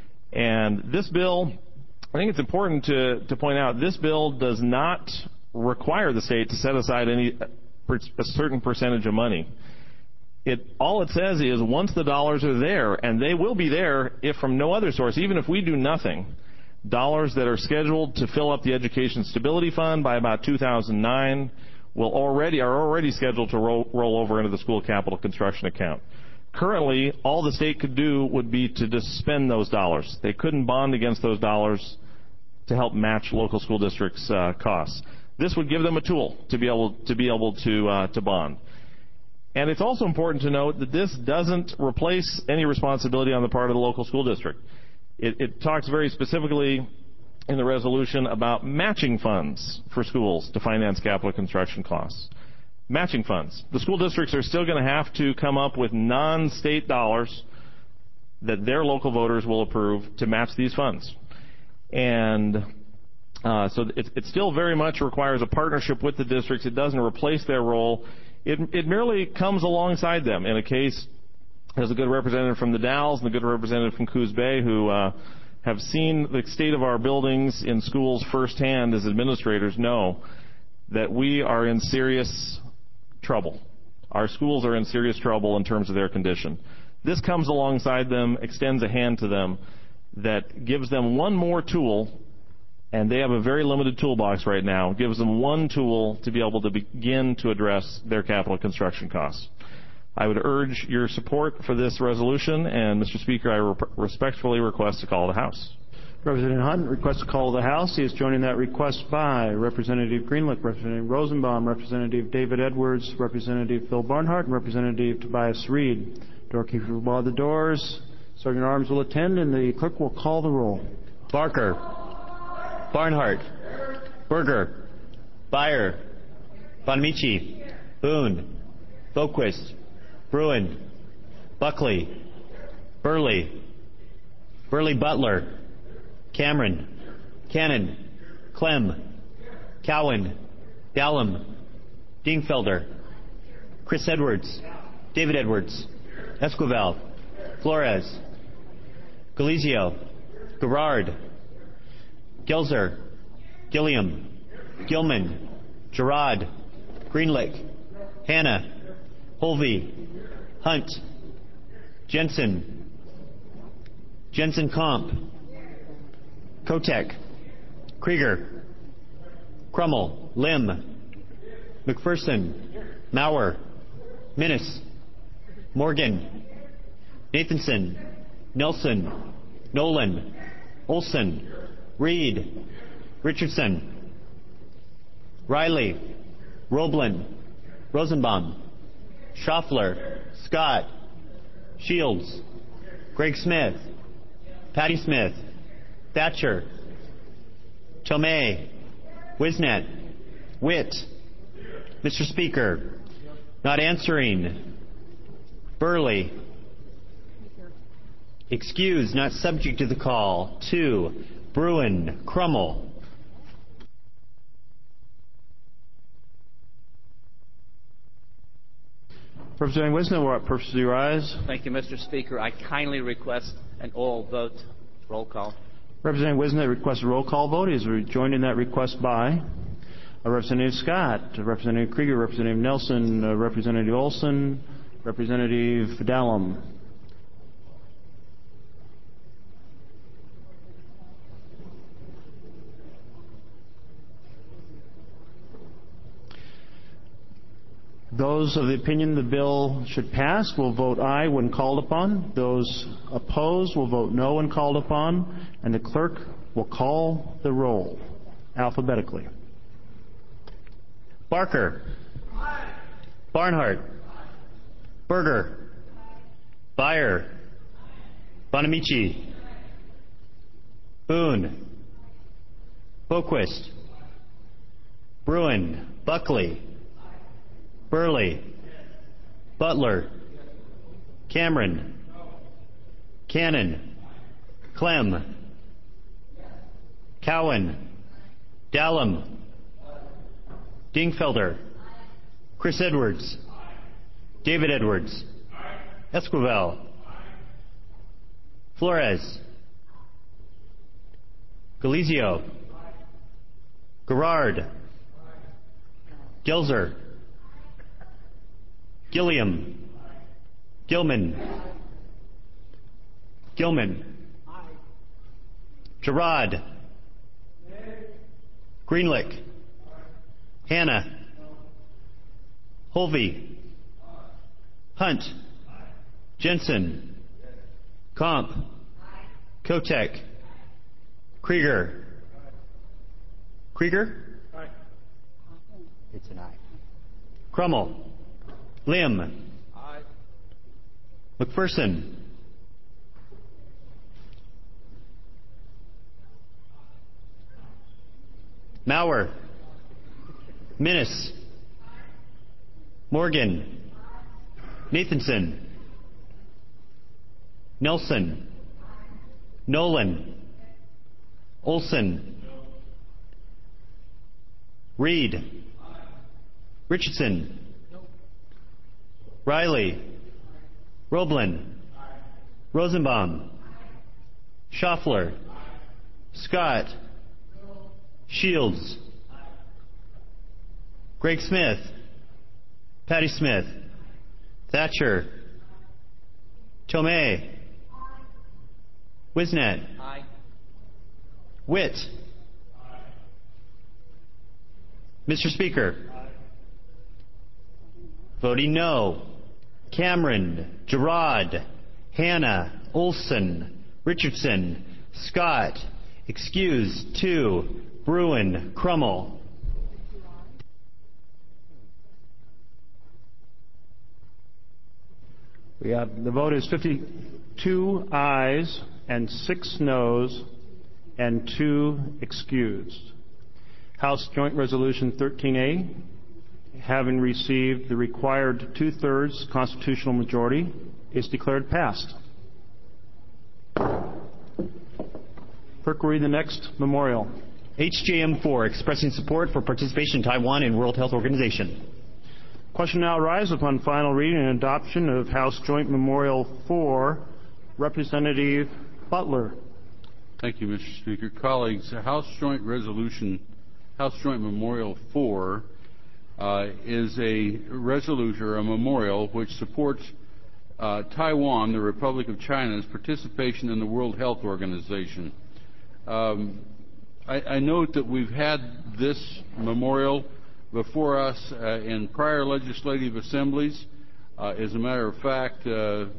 And this bill, I think it's important to, to point out, this bill does not require the state to set aside any a certain percentage of money. It, all it says is once the dollars are there, and they will be there if from no other source, even if we do nothing, dollars that are scheduled to fill up the Education Stability Fund by about two thousand nine will already are already scheduled to roll, roll over into the school capital construction account. Currently, all the state could do would be to just spend those dollars. They couldn't bond against those dollars to help match local school districts' uh, costs. This would give them a tool to be able to be able to uh, to bond. And it's also important to note that this doesn't replace any responsibility on the part of the local school district. It, it talks very specifically in the resolution about matching funds for schools to finance capital construction costs. Matching funds. The school districts are still going to have to come up with non-state dollars that their local voters will approve to match these funds. And uh, so it, it still very much requires a partnership with the districts. It doesn't replace their role. It, it merely comes alongside them. In a case, there's a good representative from the Dalles and a good representative from Coos Bay who uh, have seen the state of our buildings in schools firsthand as administrators know that we are in serious trouble. Our schools are in serious trouble in terms of their condition. This comes alongside them, extends a hand to them that gives them one more tool, and they have a very limited toolbox right now, gives them one tool to be able to begin to address their capital construction costs. I would urge your support for this resolution, and Mister Speaker, I re- respectfully request to call the House. Representative Hunt requests to call the House. He is joining that request by Representative Greenlick, Representative Rosenbaum, Representative David Edwards, Representative Phil Barnhart, and Representative Tobias Reed. Doorkeeper will bar the doors. Sergeant at Arms will attend, and the clerk will call the roll. Barker. Barnhart. Berger. Byer. Bonamici. Boone. Boquist. Bruin. Buckley. Burley. Burley Butler. Cameron. Cannon. Clem. Cowan. Dallum. Dingfelder. Chris Edwards. David Edwards. Esquivel. Flores. Galizio. Gerard. Gelzer. Gilliam. Gilman. Gerard. Greenlick. Hanna. Holvey. Hunt. Jensen. Jensen Comp. Kotek. Krieger. Crummel. Lim. McPherson. Maurer. Minnis. Morgan. Nathanson. Nelson. Nolan. Olson. Reed. Richardson. Riley. Roblin. Rosenbaum. Schaffler. Scott. Shields. Greg Smith. Patty Smith. Thatcher. Tomei. Wisnet. Witt. Mister Speaker, not answering. Burley. Excused, not subject to the call. Two. Bruin. Crummel. Representative Wisnet, what purpose do you rise? Thank you, Mister Speaker. I kindly request an all vote. Roll call. Representative Wisnet requests a roll call vote. He is joined in that request by uh, Representative Scott, Representative Krieger, Representative Nelson, uh, Representative Olson, Representative Dallum. Those of the opinion the bill should pass will vote aye when called upon. Those opposed will vote no when called upon. And the clerk will call the roll alphabetically. Barker. Barnhart. Berger. Byer. Bonamici. Boone. Boquist. Bruin. Buckley. Burley. Butler. Cameron. Cannon. Clem. Cowan. Dallum. Dingfelder. Chris Edwards. David Edwards. Esquivel. Flores. Galizio. Gerard. Gelzer. Gilliam. Gilman. Gilman. Gerard. Greenlick. Hannah. Holvey. Hunt. Jensen. Comp. Kotek. Krieger. Krieger? It's an aye. Crummell. Lim. Aye. McPherson. Maurer. Minnis. Morgan. Nathanson. Nelson. Nolan. Olson. Reed. Richardson. Riley. Roblin. Rosenbaum. Schaffler. Scott. Shields. Greg Smith. Patty Smith. Thatcher. Tomei. Wisnet. Aye. Witt. Mister Speaker. Voting no. Cameron. Gerard. Hannah. Olson. Richardson. Scott. Excused. Two. Bruin. Crummell. We have, the vote is fifty-two ayes and six noes and two excused. House Joint Resolution thirteen A, having received the required two-thirds constitutional majority, is declared passed. Clerk will read the next memorial. H J M four, expressing support for participation in Taiwan in World Health Organization. Question now arises upon final reading and adoption of House Joint Memorial four. Representative Butler. Thank you, Mister Speaker. Colleagues, House Joint Resolution, House Joint Memorial four uh, is a resolution or a memorial which supports uh, Taiwan, the Republic of China's participation in the World Health Organization. Um, I, I note that we've had this memorial before us uh, in prior legislative assemblies. Uh, as a matter of fact, uh, uh,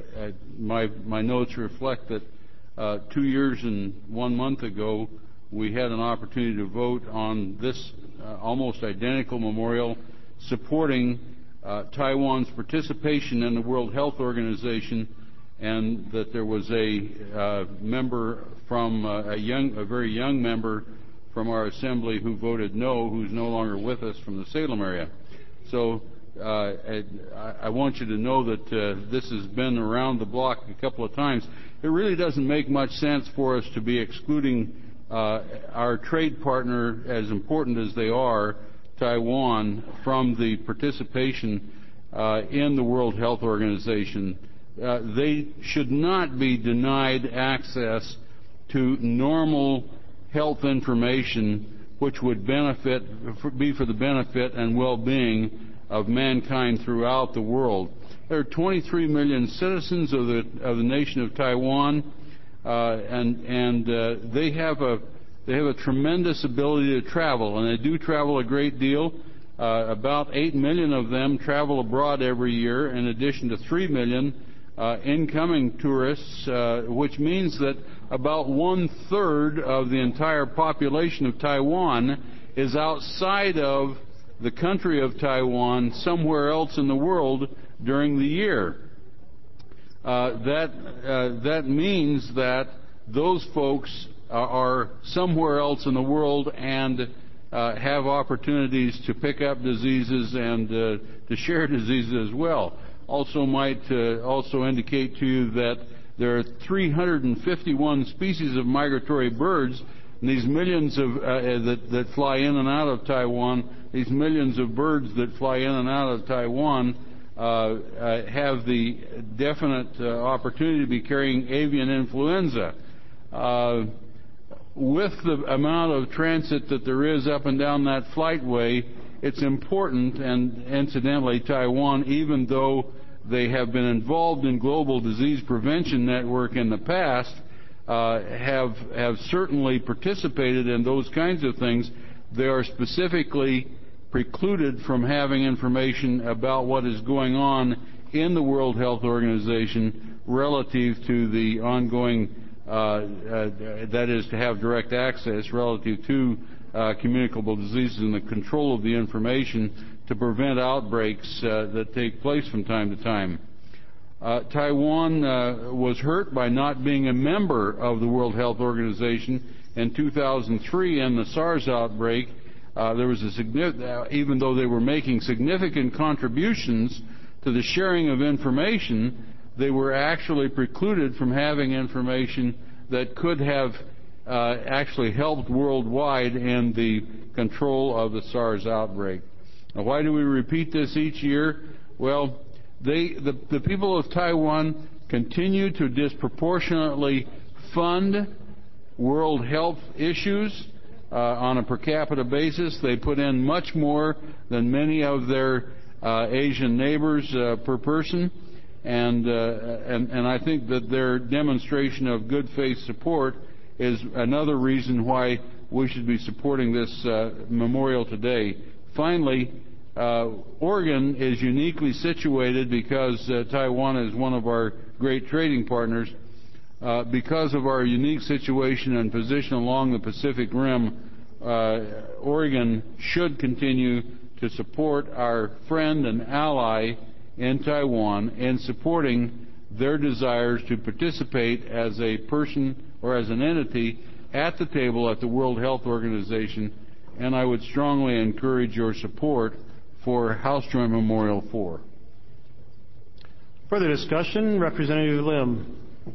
my, my notes reflect that uh, two years and one month ago, we had an opportunity to vote on this uh, almost identical memorial supporting uh, Taiwan's participation in the World Health Organization, and that there was a uh, member from uh, a young, a very young member from our assembly who voted no, who's no longer with us from the Salem area. So uh, I, I want you to know that uh, this has been around the block a couple of times. It really doesn't make much sense for us to be excluding uh, our trade partner, as important as they are, Taiwan, from the participation uh, in the World Health Organization. Uh, they should not be denied access to normal health information which would benefit, be for the benefit and well-being of mankind throughout the world. There are twenty-three million citizens of the of the nation of Taiwan, uh, and and uh, they have a they have a tremendous ability to travel, and they do travel a great deal. Uh, about eight million of them travel abroad every year, in addition to three million uh, incoming tourists, uh, which means that about one-third of the entire population of Taiwan is outside of the country of Taiwan somewhere else in the world during the year. Uh, that, uh, that means that those folks are, are somewhere else in the world and uh, have opportunities to pick up diseases and uh, to share diseases as well. Also might uh, also indicate to you that there are three hundred fifty-one species of migratory birds, and these millions of uh, that, that fly in and out of Taiwan, these millions of birds that fly in and out of Taiwan uh, uh, have the definite uh, opportunity to be carrying avian influenza. Uh, with the amount of transit that there is up and down that flightway, it's important, and incidentally, Taiwan, even though they have been involved in global disease prevention network in the past, uh, have have certainly participated in those kinds of things. They are specifically precluded from having information about what is going on in the World Health Organization relative to the ongoing, uh, uh, that is, to have direct access relative to uh, communicable diseases and the control of the information to prevent outbreaks uh, that take place from time to time. Uh, Taiwan uh, was hurt by not being a member of the World Health Organization in two thousand three in the SARS outbreak. Uh, there was a significant, uh, even though they were making significant contributions to the sharing of information, they were actually precluded from having information that could have uh, actually helped worldwide in the control of the SARS outbreak. Now, why do we repeat this each year? Well, they, the, the people of Taiwan continue to disproportionately fund world health issues uh, on a per capita basis. They put in much more than many of their uh, Asian neighbors uh, per person, and, uh, and, and I think that their demonstration of good faith support is another reason why we should be supporting this uh, memorial today. Finally, uh, Oregon is uniquely situated because uh, Taiwan is one of our great trading partners. Uh, because of our unique situation and position along the Pacific Rim, uh, Oregon should continue to support our friend and ally in Taiwan in supporting their desires to participate as a person or as an entity at the table at the World Health Organization, and I would strongly encourage your support for House Joint Memorial four. Further discussion, Representative Lim.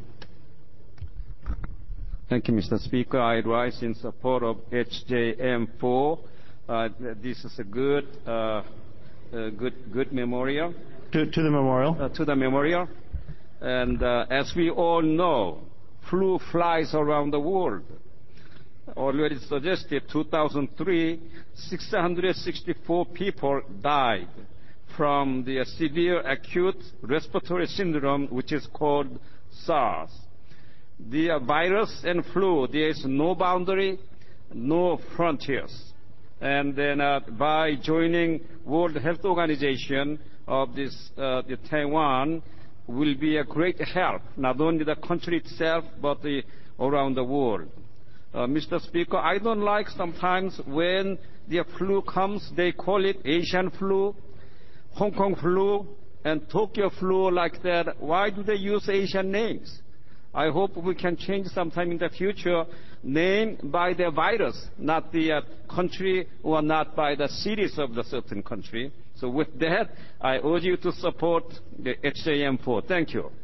Thank you, Mister Speaker. I rise in support of H J M four. Uh, this is a good, uh, uh, good, good memorial. To, to the memorial. Uh, to the memorial. And uh, as we all know, flu flies around the world. Already suggested, two thousand three, six hundred sixty-four people died from the severe acute respiratory syndrome, which is called SARS. The virus and flu, there is no boundary, no frontiers. And then uh, by joining World Health Organization of this, uh, the Taiwan will be a great help, not only the country itself, but the, around the world. Uh, Mister Speaker, I don't like sometimes when the flu comes, they call it Asian flu, Hong Kong flu, and Tokyo flu like that. Why do they use Asian names? I hope we can change sometime in the future, name by the virus, not the uh, country or not by the cities of the certain country. So with that, I urge you to support the H J M four. Thank you.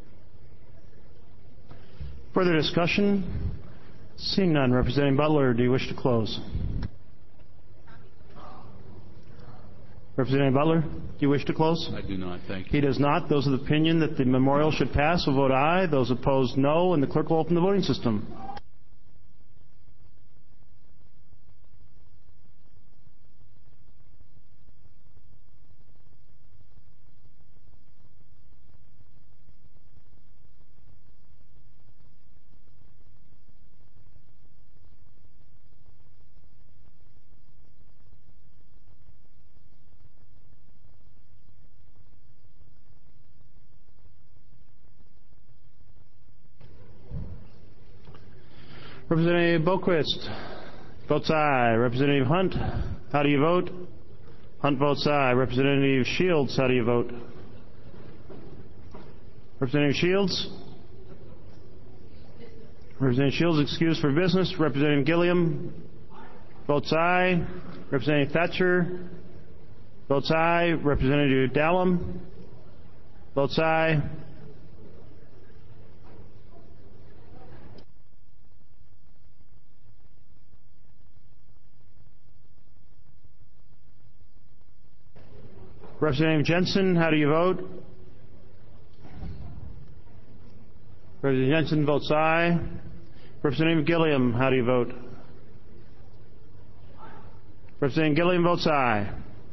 Further discussion? Seeing none, Representative Butler, do you wish to close? Representative Butler, do you wish to close? I do not, thank you. He does not. Those of the opinion that the memorial should pass will vote aye. Those opposed, no. And the clerk will open the voting system. Representative Boquist votes aye. Representative Hunt, how do you vote? Hunt votes aye. Representative Shields, how do you vote? Representative Shields? Representative Shields excused for business. Representative Gilliam votes aye. Representative Thatcher votes aye. Representative Dallum votes aye. Representative Jensen, how do you vote? Representative Jensen votes aye. Representative Gilliam, how do you vote? Representative Gilliam votes aye.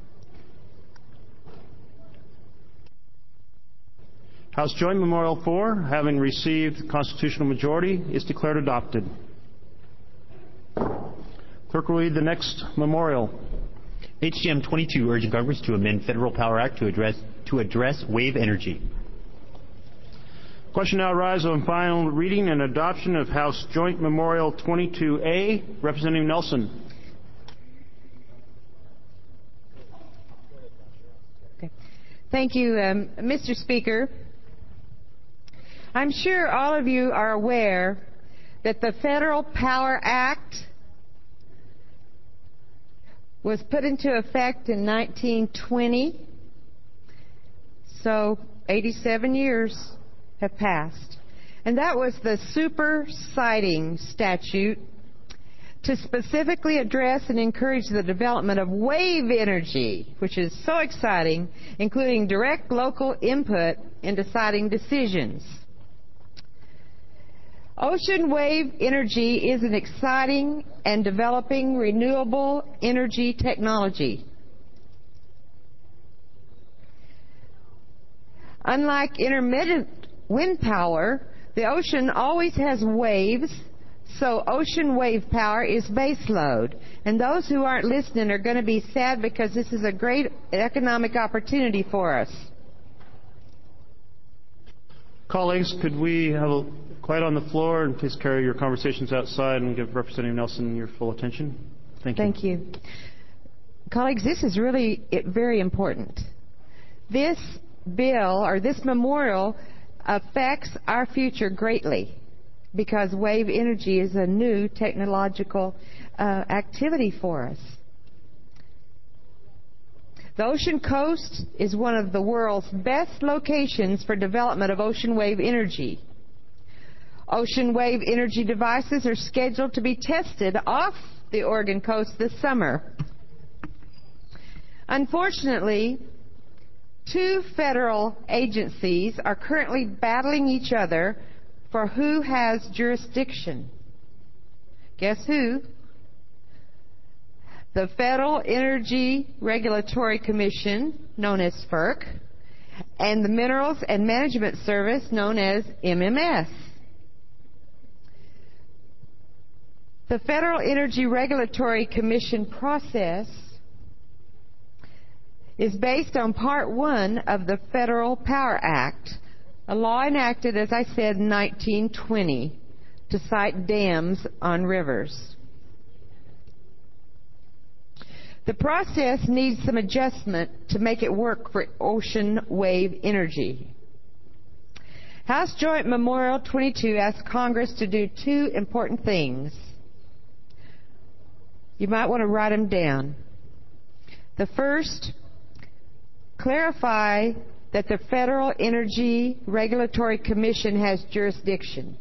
House Joint Memorial four, having received constitutional majority, is declared adopted. Clerk will read the next memorial. H G M twenty-two, urging Congress to amend Federal Power Act to address to address wave energy. Question now arises on final reading and adoption of House Joint Memorial twenty-two A. Representative Nelson. Okay. Thank you, um, Mister Speaker. I'm sure all of you are aware that the Federal Power Act was put into effect in nineteen twenty, so eighty-seven years have passed. And that was the super siting statute to specifically address and encourage the development of wave energy, which is so exciting, including direct local input in deciding decisions. Ocean wave energy is an exciting and developing renewable energy technology. Unlike intermittent wind power, the ocean always has waves, so ocean wave power is baseload. And those who aren't listening are going to be sad because this is a great economic opportunity for us. Colleagues, could we have a quiet on the floor and please carry your conversations outside and give Representative Nelson your full attention? Thank you. Thank you. Colleagues, this is really very important. This bill or this memorial affects our future greatly because wave energy is a new technological uh, activity for us. The ocean coast is one of the world's best locations for development of ocean wave energy. Ocean wave energy devices are scheduled to be tested off the Oregon coast this summer. Unfortunately, two federal agencies are currently battling each other for who has jurisdiction. Guess who? The Federal Energy Regulatory Commission, known as FERC, and the Minerals and Management Service, known as M M S. The Federal Energy Regulatory Commission process is based on Part one of the Federal Power Act, a law enacted, as I said, in nineteen twenty to site dams on rivers. The process needs some adjustment to make it work for ocean wave energy. House Joint Memorial twenty-two asks Congress to do two important things. You might want to write them down. The first, clarify that the Federal Energy Regulatory Commission has jurisdiction.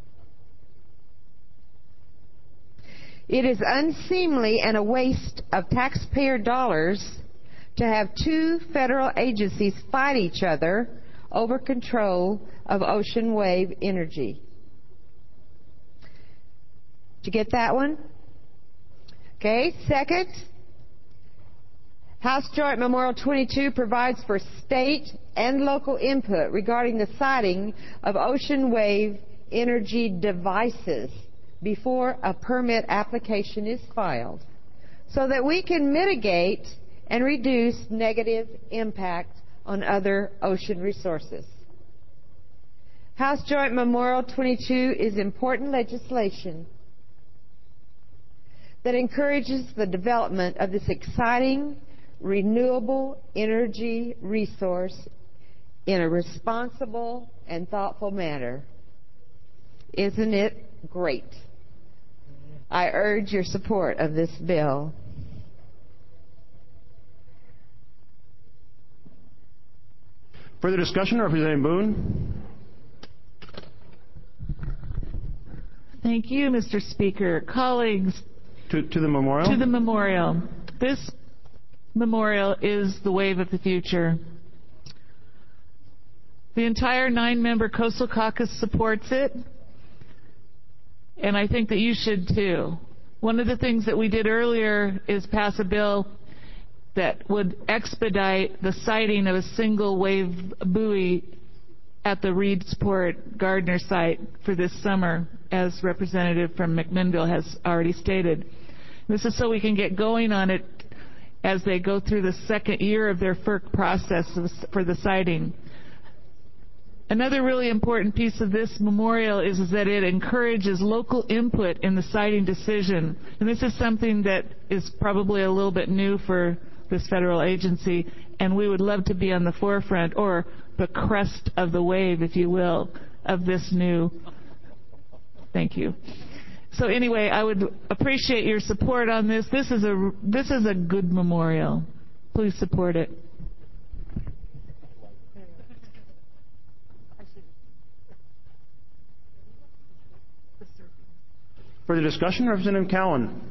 It is unseemly and a waste of taxpayer dollars to have two federal agencies fight each other over control of ocean wave energy. Did you get that one? Okay, second, House Joint Memorial twenty-two provides for state and local input regarding the siting of ocean wave energy devices before a permit application is filed, so that we can mitigate and reduce negative impact on other ocean resources. House Joint Memorial twenty-two is important legislation that encourages the development of this exciting renewable energy resource in a responsible and thoughtful manner. Isn't it great? I urge your support of this bill. Further discussion, Representative Boone. Thank you, Mister Speaker. Colleagues, to, to the memorial. To the memorial. This memorial is the wave of the future. The entire nine-member Coastal Caucus supports it, and I think that you should too. One of the things that we did earlier is pass a bill that would expedite the siting of a single wave buoy at the Reedsport Gardner site for this summer, as Representative from McMinnville has already stated. This is so we can get going on it as they go through the second year of their F E R C process for the siting. Another really important piece of this memorial is, is that it encourages local input in the siting decision. And this is something that is probably a little bit new for this federal agency, and we would love to be on the forefront, or the crest of the wave, if you will, of this new. Thank you. So anyway, I would appreciate your support on this. This is a this is a good memorial. Please support it. Further discussion, Representative Cowan.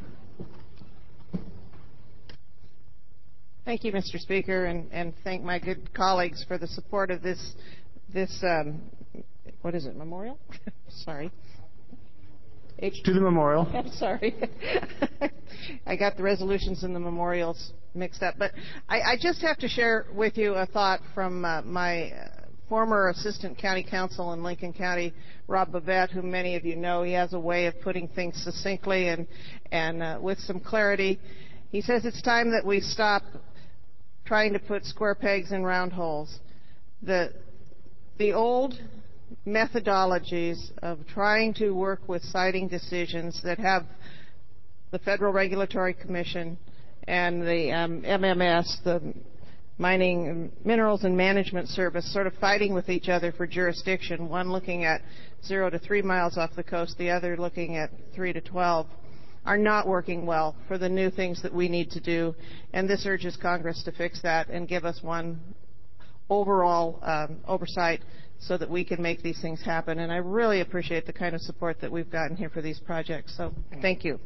Thank you, Mister Speaker, and, and thank my good colleagues for the support of this this um, what is it, memorial? Sorry. H- to the memorial. I'm sorry. I got the resolutions and the memorials mixed up. But I, I just have to share with you a thought from uh, my uh, former Assistant County Counsel in Lincoln County, Rob Babette, who many of you know. He has a way of putting things succinctly and, and uh, with some clarity. He says it's time that we stop trying to put square pegs in round holes. The, the old methodologies of trying to work with siting decisions that have the Federal Regulatory Commission and the um, M M S, the Mining, Minerals and Management Service, sort of fighting with each other for jurisdiction, one looking at zero to three miles off the coast, the other looking at three to twelve, are not working well for the new things that we need to do. And this urges Congress to fix that and give us one overall um, oversight so that we can make these things happen. And I really appreciate the kind of support that we've gotten here for these projects. So thank you.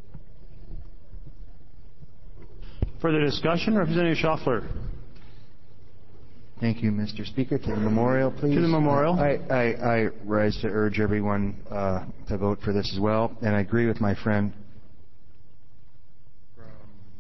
Further discussion, Representative Schaffler. Thank you, Mister Speaker. To the memorial, please. To the memorial. I, I, I rise to urge everyone uh, to vote for this as well. And I agree with my friend from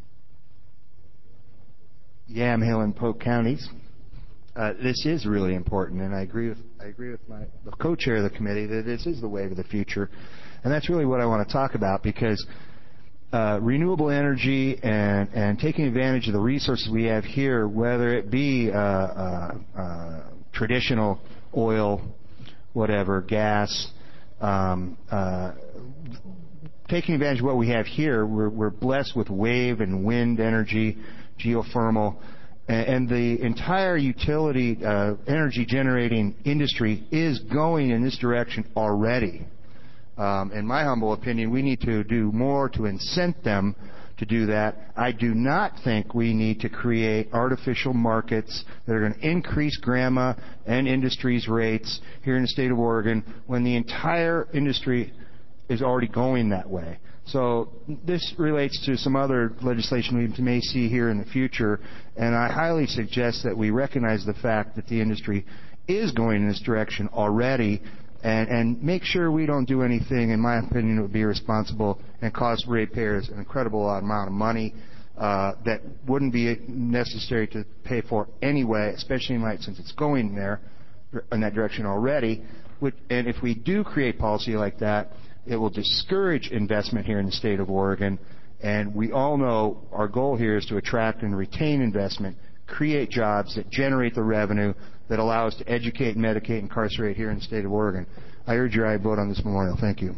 Yamhill and Polk counties. Uh, this is really important, and I agree with I agree with my the co-chair of the committee that this is the wave of the future, and that's really what I want to talk about, because uh, renewable energy and and taking advantage of the resources we have here, whether it be uh, uh, uh, traditional oil, whatever, gas, um, uh, taking advantage of what we have here, we're, we're blessed with wave and wind energy, geothermal. And the entire utility uh, energy generating industry is going in this direction already. Um, in my humble opinion, we need to do more to incent them to do that. I do not think we need to create artificial markets that are going to increase grandma and industry's rates here in the state of Oregon when the entire industry is already going that way. So this relates to some other legislation we may see here in the future, and I highly suggest that we recognize the fact that the industry is going in this direction already, and, and make sure we don't do anything, in my opinion, that would be irresponsible and cost ratepayers an incredible amount of money uh, that wouldn't be necessary to pay for anyway, especially in light since it's going there in that direction already. And if we do create policy like that, it will discourage investment here in the state of Oregon, and we all know our goal here is to attract and retain investment, create jobs that generate the revenue that allow us to educate, medicate, and incarcerate here in the state of Oregon. I urge your aye vote on this memorial. Thank you.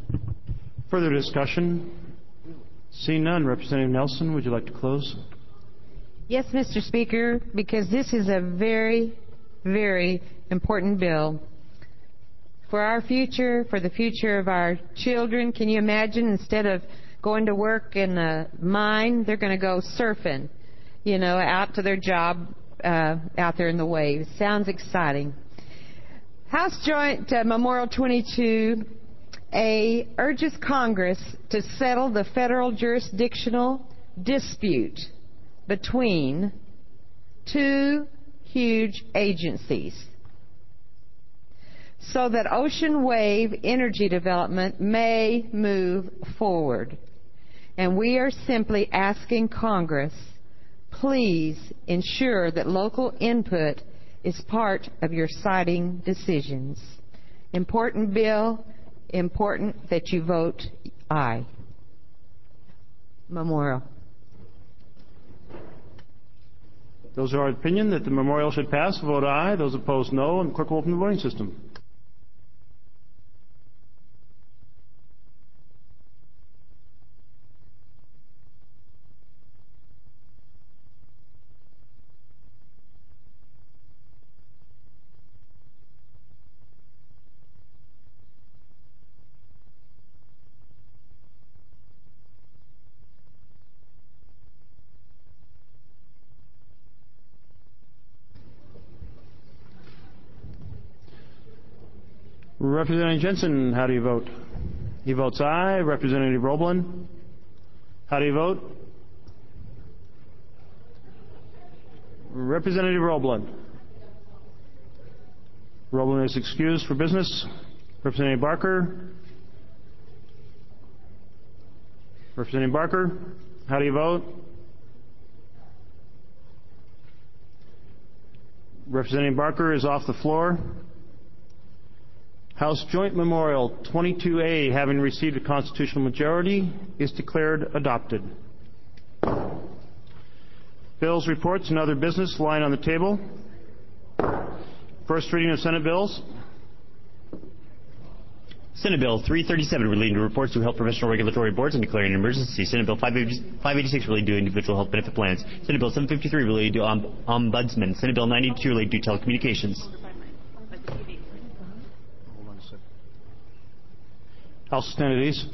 Further discussion? Seeing none, Representative Nelson, would you like to close? Yes, Mister Speaker, because this is a very, very important bill for our future, for the future of our children. Can you imagine, instead of going to work in a mine, they're going to go surfing, you know, out to their job uh, out there in the waves. Sounds exciting. House Joint uh, Memorial twenty-two A urges Congress to settle the federal jurisdictional dispute between two huge agencies so that ocean wave energy development may move forward. And we are simply asking Congress, please ensure that local input is part of your siting decisions. Important bill, important that you vote aye. Memorial. Those who are of opinion that the memorial should pass, vote aye. Those opposed, no. And the clerk will open the voting system. Representative Jensen, how do you vote? He votes aye. Representative Roblin, how do you vote? Representative Roblin. Roblin is excused for business. Representative Barker. Representative Barker, how do you vote? Representative Barker is off the floor. House Joint Memorial twenty-two A, having received a constitutional majority, is declared adopted. Bills, reports, and other business lying on the table. First reading of Senate bills. Senate Bill three thirty-seven relating to reports to health professional regulatory boards and declaring an emergency. Senate Bill five eighty-six relating to individual health benefit plans. Senate Bill seven fifty-three relating to om- ombudsman. Senate Bill ninety-two relating to telecommunications. House stand at ease.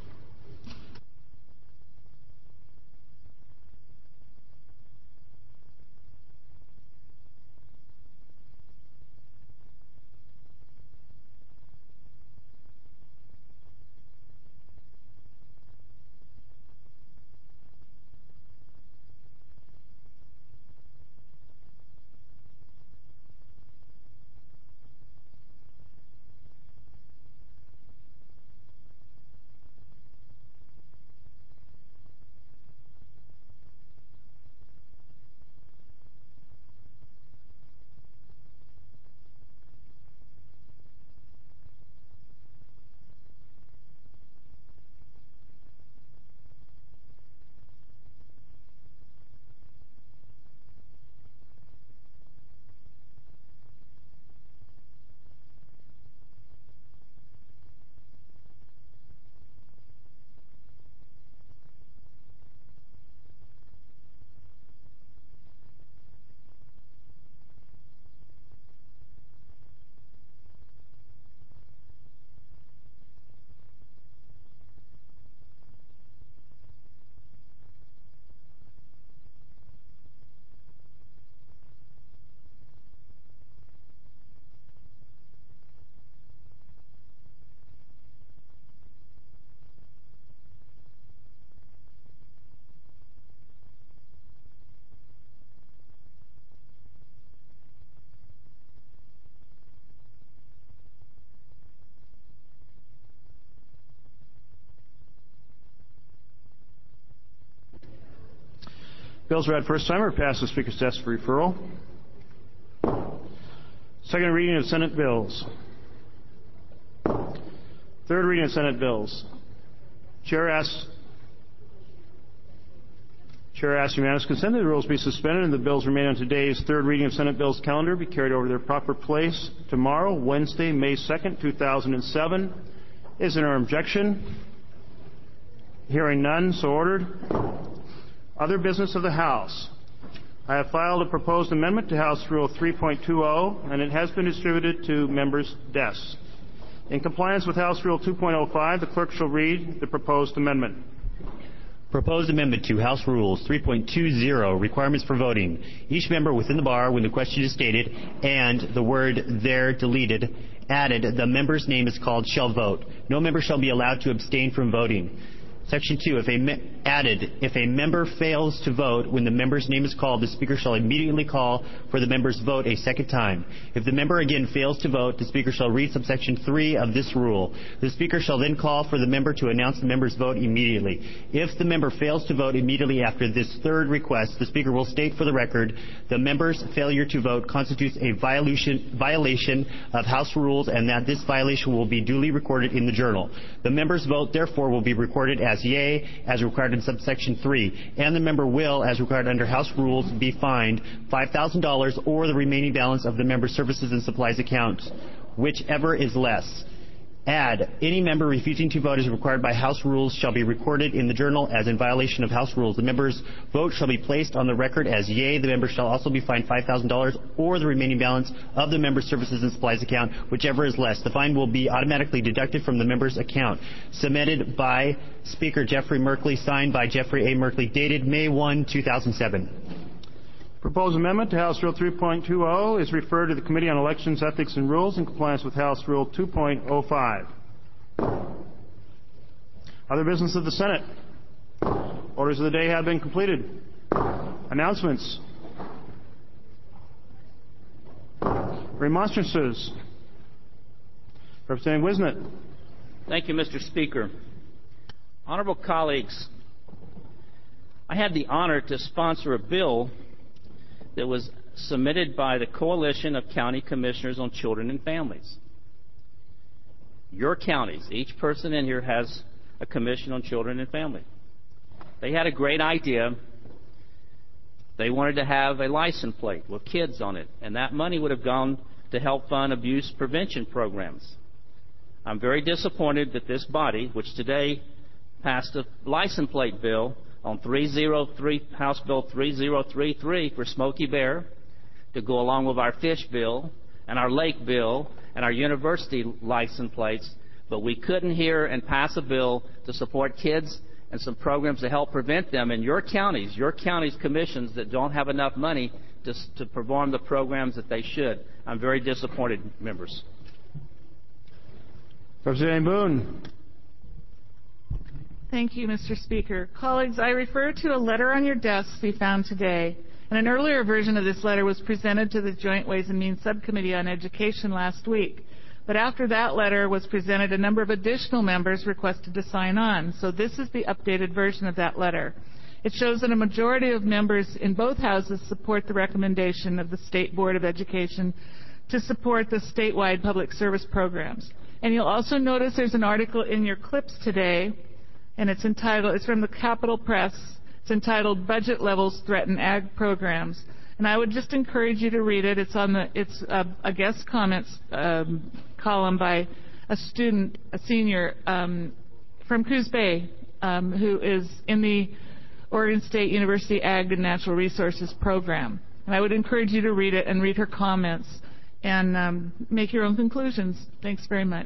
Bills read first time are passed. The Speaker's desk for referral. Second reading of Senate bills. Third reading of Senate bills. Chair asks, Chair asks unanimous consent that the rules be suspended and the bills remain on today's third reading of Senate bills calendar be carried over to their proper place tomorrow, Wednesday, May second, two thousand seven. Is there an objection? Hearing none, so ordered. Other business of the House. I have filed a proposed amendment to House Rule three point two zero, and it has been distributed to members' desks. In compliance with House Rule two point oh five, the clerk shall read the proposed amendment. Proposed amendment to House Rules three point two zero, requirements for voting. Each member within the bar, when the question is stated and the word there deleted, added, the member's name is called, shall vote. No member shall be allowed to abstain from voting. Section two, if a me- added, if a member fails to vote when the member's name is called, the Speaker shall immediately call for the member's vote a second time. If the member again fails to vote, the Speaker shall read subsection three of this rule. The Speaker shall then call for the member to announce the member's vote immediately. If the member fails to vote immediately after this third request, the Speaker will state for the record the member's failure to vote constitutes a violation, violation of House rules and that this violation will be duly recorded in the Journal. The member's vote, therefore, will be recorded as yea, as required in subsection three, and the member will, as required under House rules, be fined five thousand dollars or the remaining balance of the member's services and supplies account, whichever is less. Add, any member refusing to vote as required by House rules shall be recorded in the Journal as in violation of House rules. The member's vote shall be placed on the record as yea. The member shall also be fined five thousand dollars or the remaining balance of the member's services and supplies account, whichever is less. The fine will be automatically deducted from the member's account. Submitted by Speaker Jeffrey Merkley, signed by Jeffrey A. Merkley, dated May first, two thousand seven. Proposed amendment to House Rule three point two zero is referred to the Committee on Elections, Ethics, and Rules in compliance with House Rule two point oh five. Other business of the Senate. Orders of the day have been completed. Announcements. Remonstrances. Representative Wisnett. Thank you, Mister Speaker. Honorable colleagues, I had the honor to sponsor a bill that was submitted by the Coalition of County Commissioners on Children and Families. Your counties, each person in here has a commission on children and family. They had a great idea. They wanted to have a license plate with kids on it, and that money would have gone to help fund abuse prevention programs. I'm very disappointed that this body, which today passed a license plate bill on three oh three, House Bill three oh three three for Smokey Bear to go along with our fish bill and our lake bill and our university license plates, but we couldn't hear and pass a bill to support kids and some programs to help prevent them in your counties, your counties' commissions that don't have enough money to, to perform the programs that they should. I'm very disappointed, members. Representative Boone. Thank you, Mister Speaker. Colleagues, I refer to a letter on your desks we found today. And an earlier version of this letter was presented to the Joint Ways and Means Subcommittee on Education last week. But after that letter was presented, a number of additional members requested to sign on. So this is the updated version of that letter. It shows that a majority of members in both houses support the recommendation of the State Board of Education to support the statewide public service programs. And you'll also notice there's an article in your clips today, and it's entitled, it's from the Capitol Press. It's entitled Budget Levels Threaten Ag Programs. And I would just encourage you to read it. It's on the, it's a, a guest comments um, column by a student, a senior um, from Coos Bay, um, who is in the Oregon State University Ag and Natural Resources program. And I would encourage you to read it and read her comments and um, make your own conclusions. Thanks very much.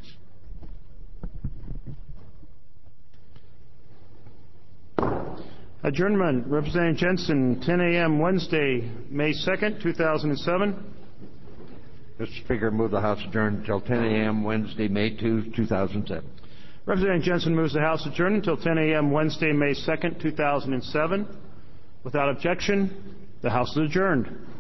Adjournment. Representative Jensen, ten a.m. Wednesday, May second, two thousand seven. Mister Speaker, move the House adjourn until ten a.m. Wednesday, May second, two thousand seven. Representative Jensen moves the House adjourn until ten a.m. Wednesday, May second, two thousand seven. Without objection, the House is adjourned.